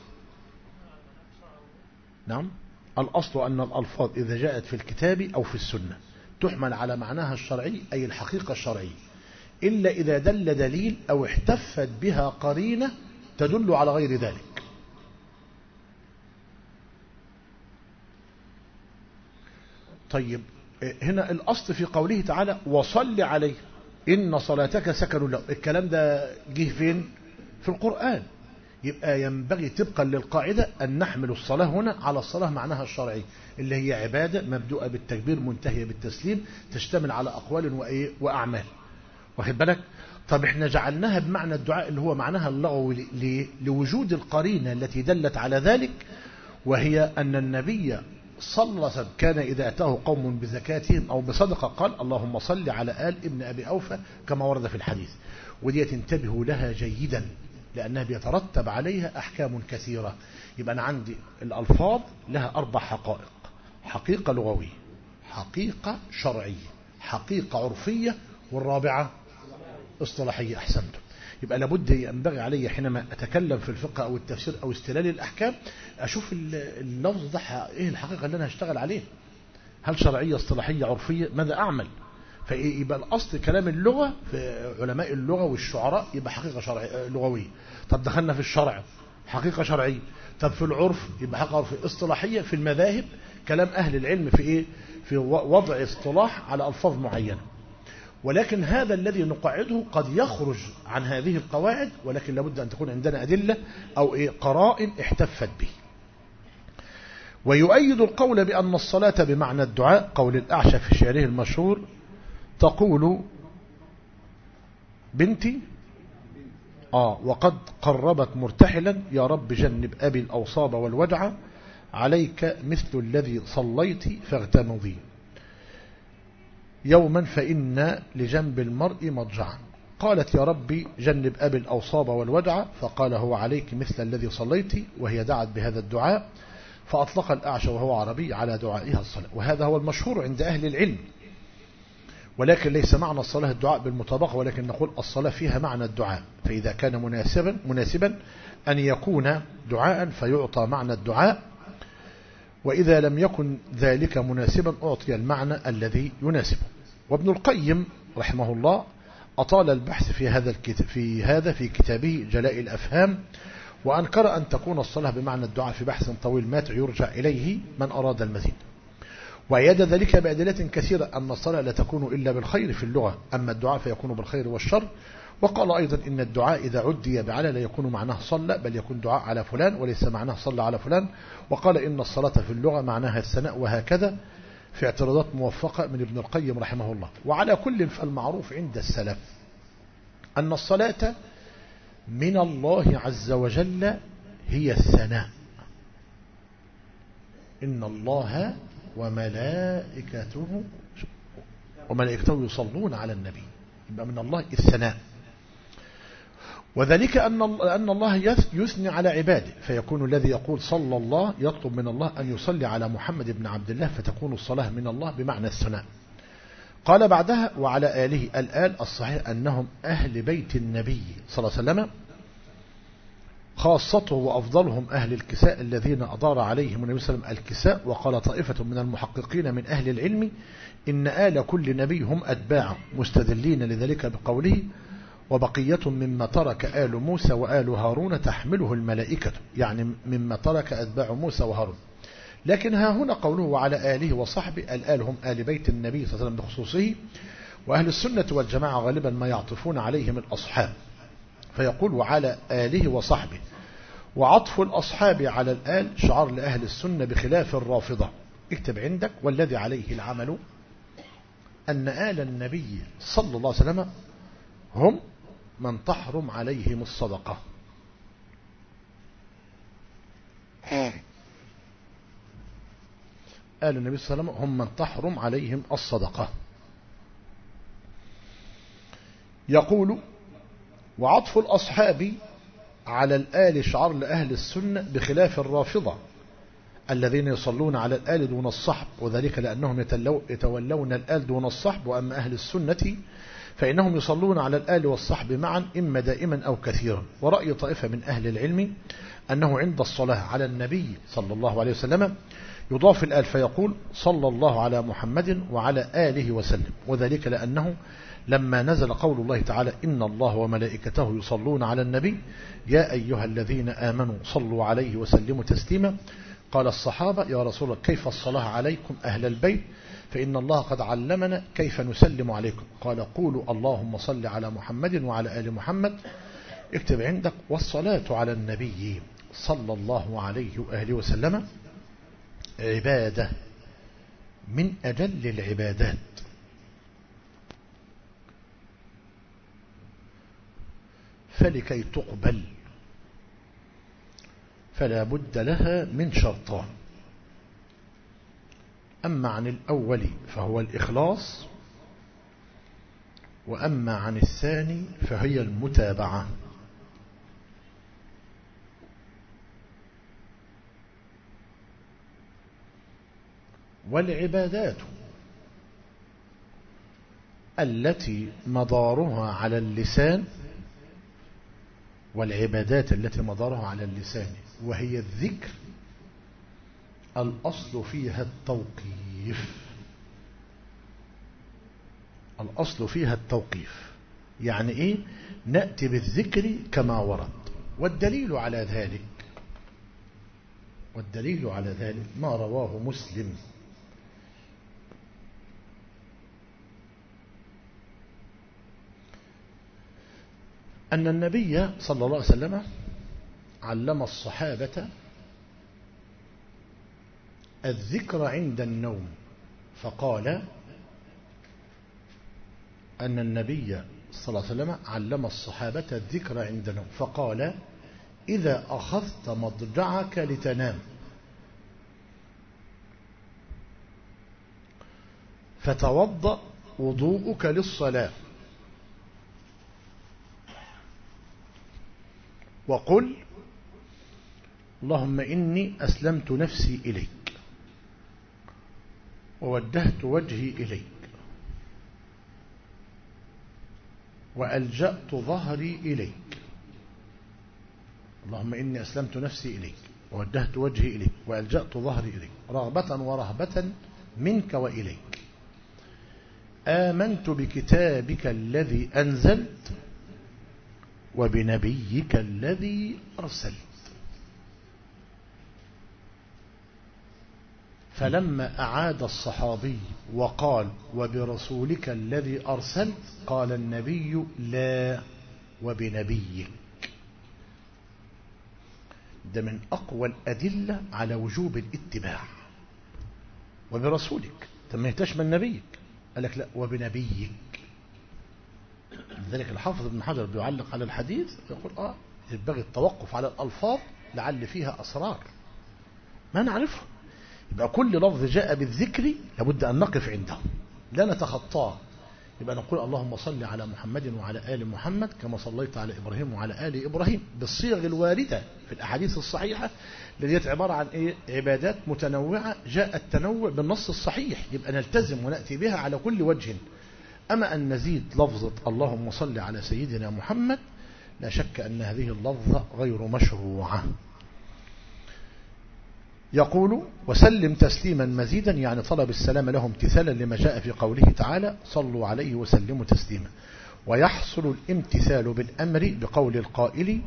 نعم، الأصل أن الألفاظ إذا جاءت في الكتاب أو في السنة تحمل على معناها الشرعي أي الحقيقة الشرعية، إلا إذا دل دليل أو احتفت بها قرينة تدل على غير ذلك. طيب، هنا الأصل في قوله تعالى: وصل عليه إن صلاتك سكن له. الكلام ده جه فين؟ في القرآن. يبقى ينبغي طبقا للقاعدة أن نحمل الصلاة هنا على الصلاة معناها الشرعي، اللي هي عبادة مبدوءة بالتكبير منتهية بالتسليم، تشتمل على أقوال وأعمال. واخد بالك؟ طب احنا جعلناها بمعنى الدعاء اللي هو معناها اللغوي لوجود القرينة التي دلت على ذلك، وهي أن النبي صلى الله عليه وسلم كان إذا أتاه قوم بزكاتهم أو بصدقة قال اللهم صل على آل ابن أبي أوفى كما ورد في الحديث. ودي تنتبهوا لها جيدا لأنها بيترتب عليها أحكام كثيرة. يبقى أنا عندي الألفاظ لها 4 حقائق: حقيقة لغوية، حقيقة شرعية، حقيقة عرفية، والرابعة اصطلاحية. أحسنتم. يبقى لابد ينبغي علي حينما أتكلم في الفقه أو التفسير أو استلال الأحكام أشوف اللفظ ده إيه الحقيقة اللي أنا هشتغل عليه، هل شرعية اصطلاحية عرفية، ماذا أعمل. فيبقى الأصل كلام اللغة في علماء اللغة والشعراء يبقى حقيقة شرعية لغوية. طب دخلنا في الشرع حقيقة شرعية. طب في العرف يبقى حقيقة عرفية. اصطلاحية في المذاهب كلام أهل العلم في إيه، في وضع اصطلاح على ألفاظ معينة. ولكن هذا الذي نقعده قد يخرج عن هذه القواعد، ولكن لابد أن تكون عندنا أدلة أو قرائن احتفت به. ويؤيد القول بأن الصلاة بمعنى الدعاء قول الأعشى في شعره المشهور: تقول بنتي وقد قربت مرتحلا يا رب جنب أبي الأوصاب والوجع عليك مثل الذي صليت فاغتمضي يوما فإن لجنب المرء مضجعا. قالت يا ربي جنب أبي الأوصاب والوجع، فقال هو عليك مثل الذي صليت، وهي دعت بهذا الدعاء، فأطلق الأعشى وهو عربي على دعائها الصلاة. وهذا هو المشهور عند أهل العلم. ولكن ليس معنى الصلاة الدعاء بالمطابقة، ولكن نقول الصلاة فيها معنى الدعاء، فإذا كان مناسبا أن يكون دعاء فيعطى معنى الدعاء، وإذا لم يكن ذلك مناسبا أعطي المعنى الذي يناسبه. وابن القيم رحمه الله أطال البحث في هذا في كتابه جلاء الأفهام، وأنكر أن تكون الصلاة بمعنى الدعاء في بحث طويل مات يرجع إليه من أراد المزيد. وأيد ذلك بأدلة كثيرة أن الصلاة لا تكون إلا بالخير في اللغة، أما الدعاء فيكون بالخير والشر. وقال أيضا إن الدعاء إذا عدي بعلى لا يكون معناه صلى، بل يكون دعاء على فلان وليس معناه صلى على فلان. وقال إن الصلاة في اللغة معناها الثناء، وهكذا في اعتراضات موفقة من ابن القيم رحمه الله. وعلى كل فالمعروف عند السلف أن الصلاة من الله عز وجل هي الثناء. إن الله وملائكته يصلون على النبي، يبقى من الله الثناء. وذلك أن الله يثني على عباده، فيكون الذي يقول صلى الله يطلب من الله أن يصلي على محمد بن عبد الله، فتكون الصلاة من الله بمعنى الثناء. قال بعدها وعلى آله. الآل الصحيح أنهم أهل بيت النبي صلى الله عليه وسلم، خاصته وأفضلهم أهل الكساء الذين أدار عليهم النبي صلى الله عليه وسلم الكساء. وقال طائفة من المحققين من أهل العلم إن آل كل نبي هم أتباعه، مستدلين لذلك بقوله وبقية مما ترك آل موسى وآل هارون تحمله الملائكة، يعني مما ترك أتباع موسى وهارون. لكن ها هنا قوله وعلى آله وصحبه، الآل هم آل بيت النبي صلى الله عليه وسلم بخصوصه. وأهل السنة والجماعة غالبا ما يعطفون عليهم الأصحاب، فيقول وعلى آله وصحبه. وعطف الأصحاب على الآل شعار لأهل السنة بخلاف الرافضة. اكتب عندك والذي عليه العمل أن آل النبي صلى الله عليه وسلم هم من تحرم عليهم الصدقة. آل النبي صلى الله عليه وسلم هم من تحرم عليهم الصدقة. يقول وعطف الأصحاب على الآل شعار لأهل السنة بخلاف الرافضة الذين يصلون على الآل دون الصحب، وذلك لأنهم يتولون الآل دون الصحب. وأما أهل السنة فإنهم يصلون على الآل والصحب معا إما دائما أو كثيرا. ورأي طائفة من أهل العلم أنه عند الصلاة على النبي صلى الله عليه وسلم يضاف الآل فيقول صلى الله على محمد وعلى آله وسلم، وذلك لأنه لما نزل قول الله تعالى إن الله وملائكته يصلون على النبي يا أيها الذين آمنوا صلوا عليه وسلموا تسليما، قال الصحابة يا رسول الله كيف الصلاة عليكم أهل البيت، فإن الله قد علمنا كيف نسلم عليكم. قال قولوا اللهم صل على محمد وعلى آل محمد. اكتب عندك والصلاة على النبي صلى الله عليه وآله وسلم عبادة من أجل العبادات، فلكي تقبل فلا بد لها من شرطان. أما عن الأول فهو الإخلاص، وأما عن الثاني فهي المتابعة. والعبادات التي مدارها على اللسان وهي الذكر، الأصل فيها التوقيف. يعني إيه؟ نأتي بالذكر كما ورد. والدليل على ذلك ما رواه مسلم أن النبي صلى الله عليه وسلم علم الصحابة الذكر عند النوم، فقال أن النبي صلى الله عليه وسلم علم الصحابة الذكر عند النوم، فقال: إذا أخذت مضجعك لتنام فتوضأ وضوءك للصلاة، وقل: اللهم إني أسلمت نفسي إليك ووجهت وجهي إليك وألجأت ظهري إليك. اللهم إني أسلمت نفسي إليك ووجهت وجهي إليك وألجأت ظهري إليك رغبة ورهبة منك وإليك. آمنت بكتابك الذي أنزلت وبنبيك الذي أرسلت. فلما أعاد الصحابي وقال: وبرسولك الذي أرسلت، قال النبي: لا، وبنبيك. ده من أقوى الأدلة على وجوب الاتباع. وبرسولك ما يتشمل نبيك، قال لك: لا، وبنبيك. لذلك الحافظ ابن حجر بيعلق على الحديث يقول: ينبغي التوقف على الألفاظ لعل فيها أسرار ما نعرفها. يبقى كل لفظ جاء بالذكر لابد أن نقف عنده لا نتخطاه. يبقى نقول: اللهم صل على محمد وعلى آل محمد كما صليت على إبراهيم وعلى آل إبراهيم، بالصيغ الواردة في الأحاديث الصحيحة التي عبارة عن عبادات متنوعة جاء التنوع بالنص الصحيح، يبقى نلتزم ونأتي بها على كل وجه. أما أن نزيد لفظة اللهم صل على سيدنا محمد، لا شك أن هذه اللفظة غير مشروعة. يقول: وسلم تسليما مزيدا، يعني طلب السلام له امتثالا لما جاء في قوله تعالى: صلوا عليه وسلموا تسليما. ويحصل الامتثال بالأمر بقول القائل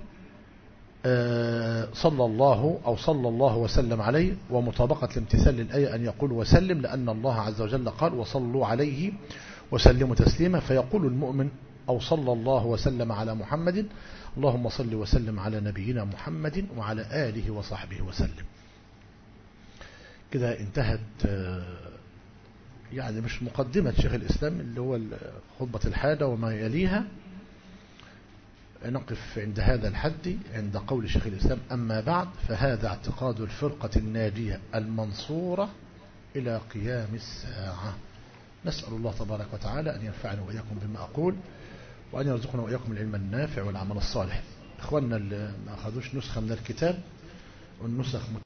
صلى الله وسلم عليه، ومطابقة الامتثال للآية أن يقول وسلم، لأن الله عز وجل قال: وصلوا عليه وسلموا تسليما. فيقول المؤمن: أو صلى الله وسلم على محمد، اللهم صل وسلم على نبينا محمد وعلى آله وصحبه وسلم. كده انتهت يعني مش مقدمة شيخ الإسلام اللي هو خطبة الحاجة وما يليها. نقف عند هذا الحد عند قول شيخ الإسلام: أما بعد، فهذا اعتقاد الفرقة الناجية المنصورة إلى قيام الساعة. نسأل الله تبارك وتعالى أن ينفعنا وإياكم بما أقول، وأن يرزقنا وإياكم العلم النافع والعمل الصالح. إخواننا اللي ما أخذوش نسخة من الكتاب، والنسخ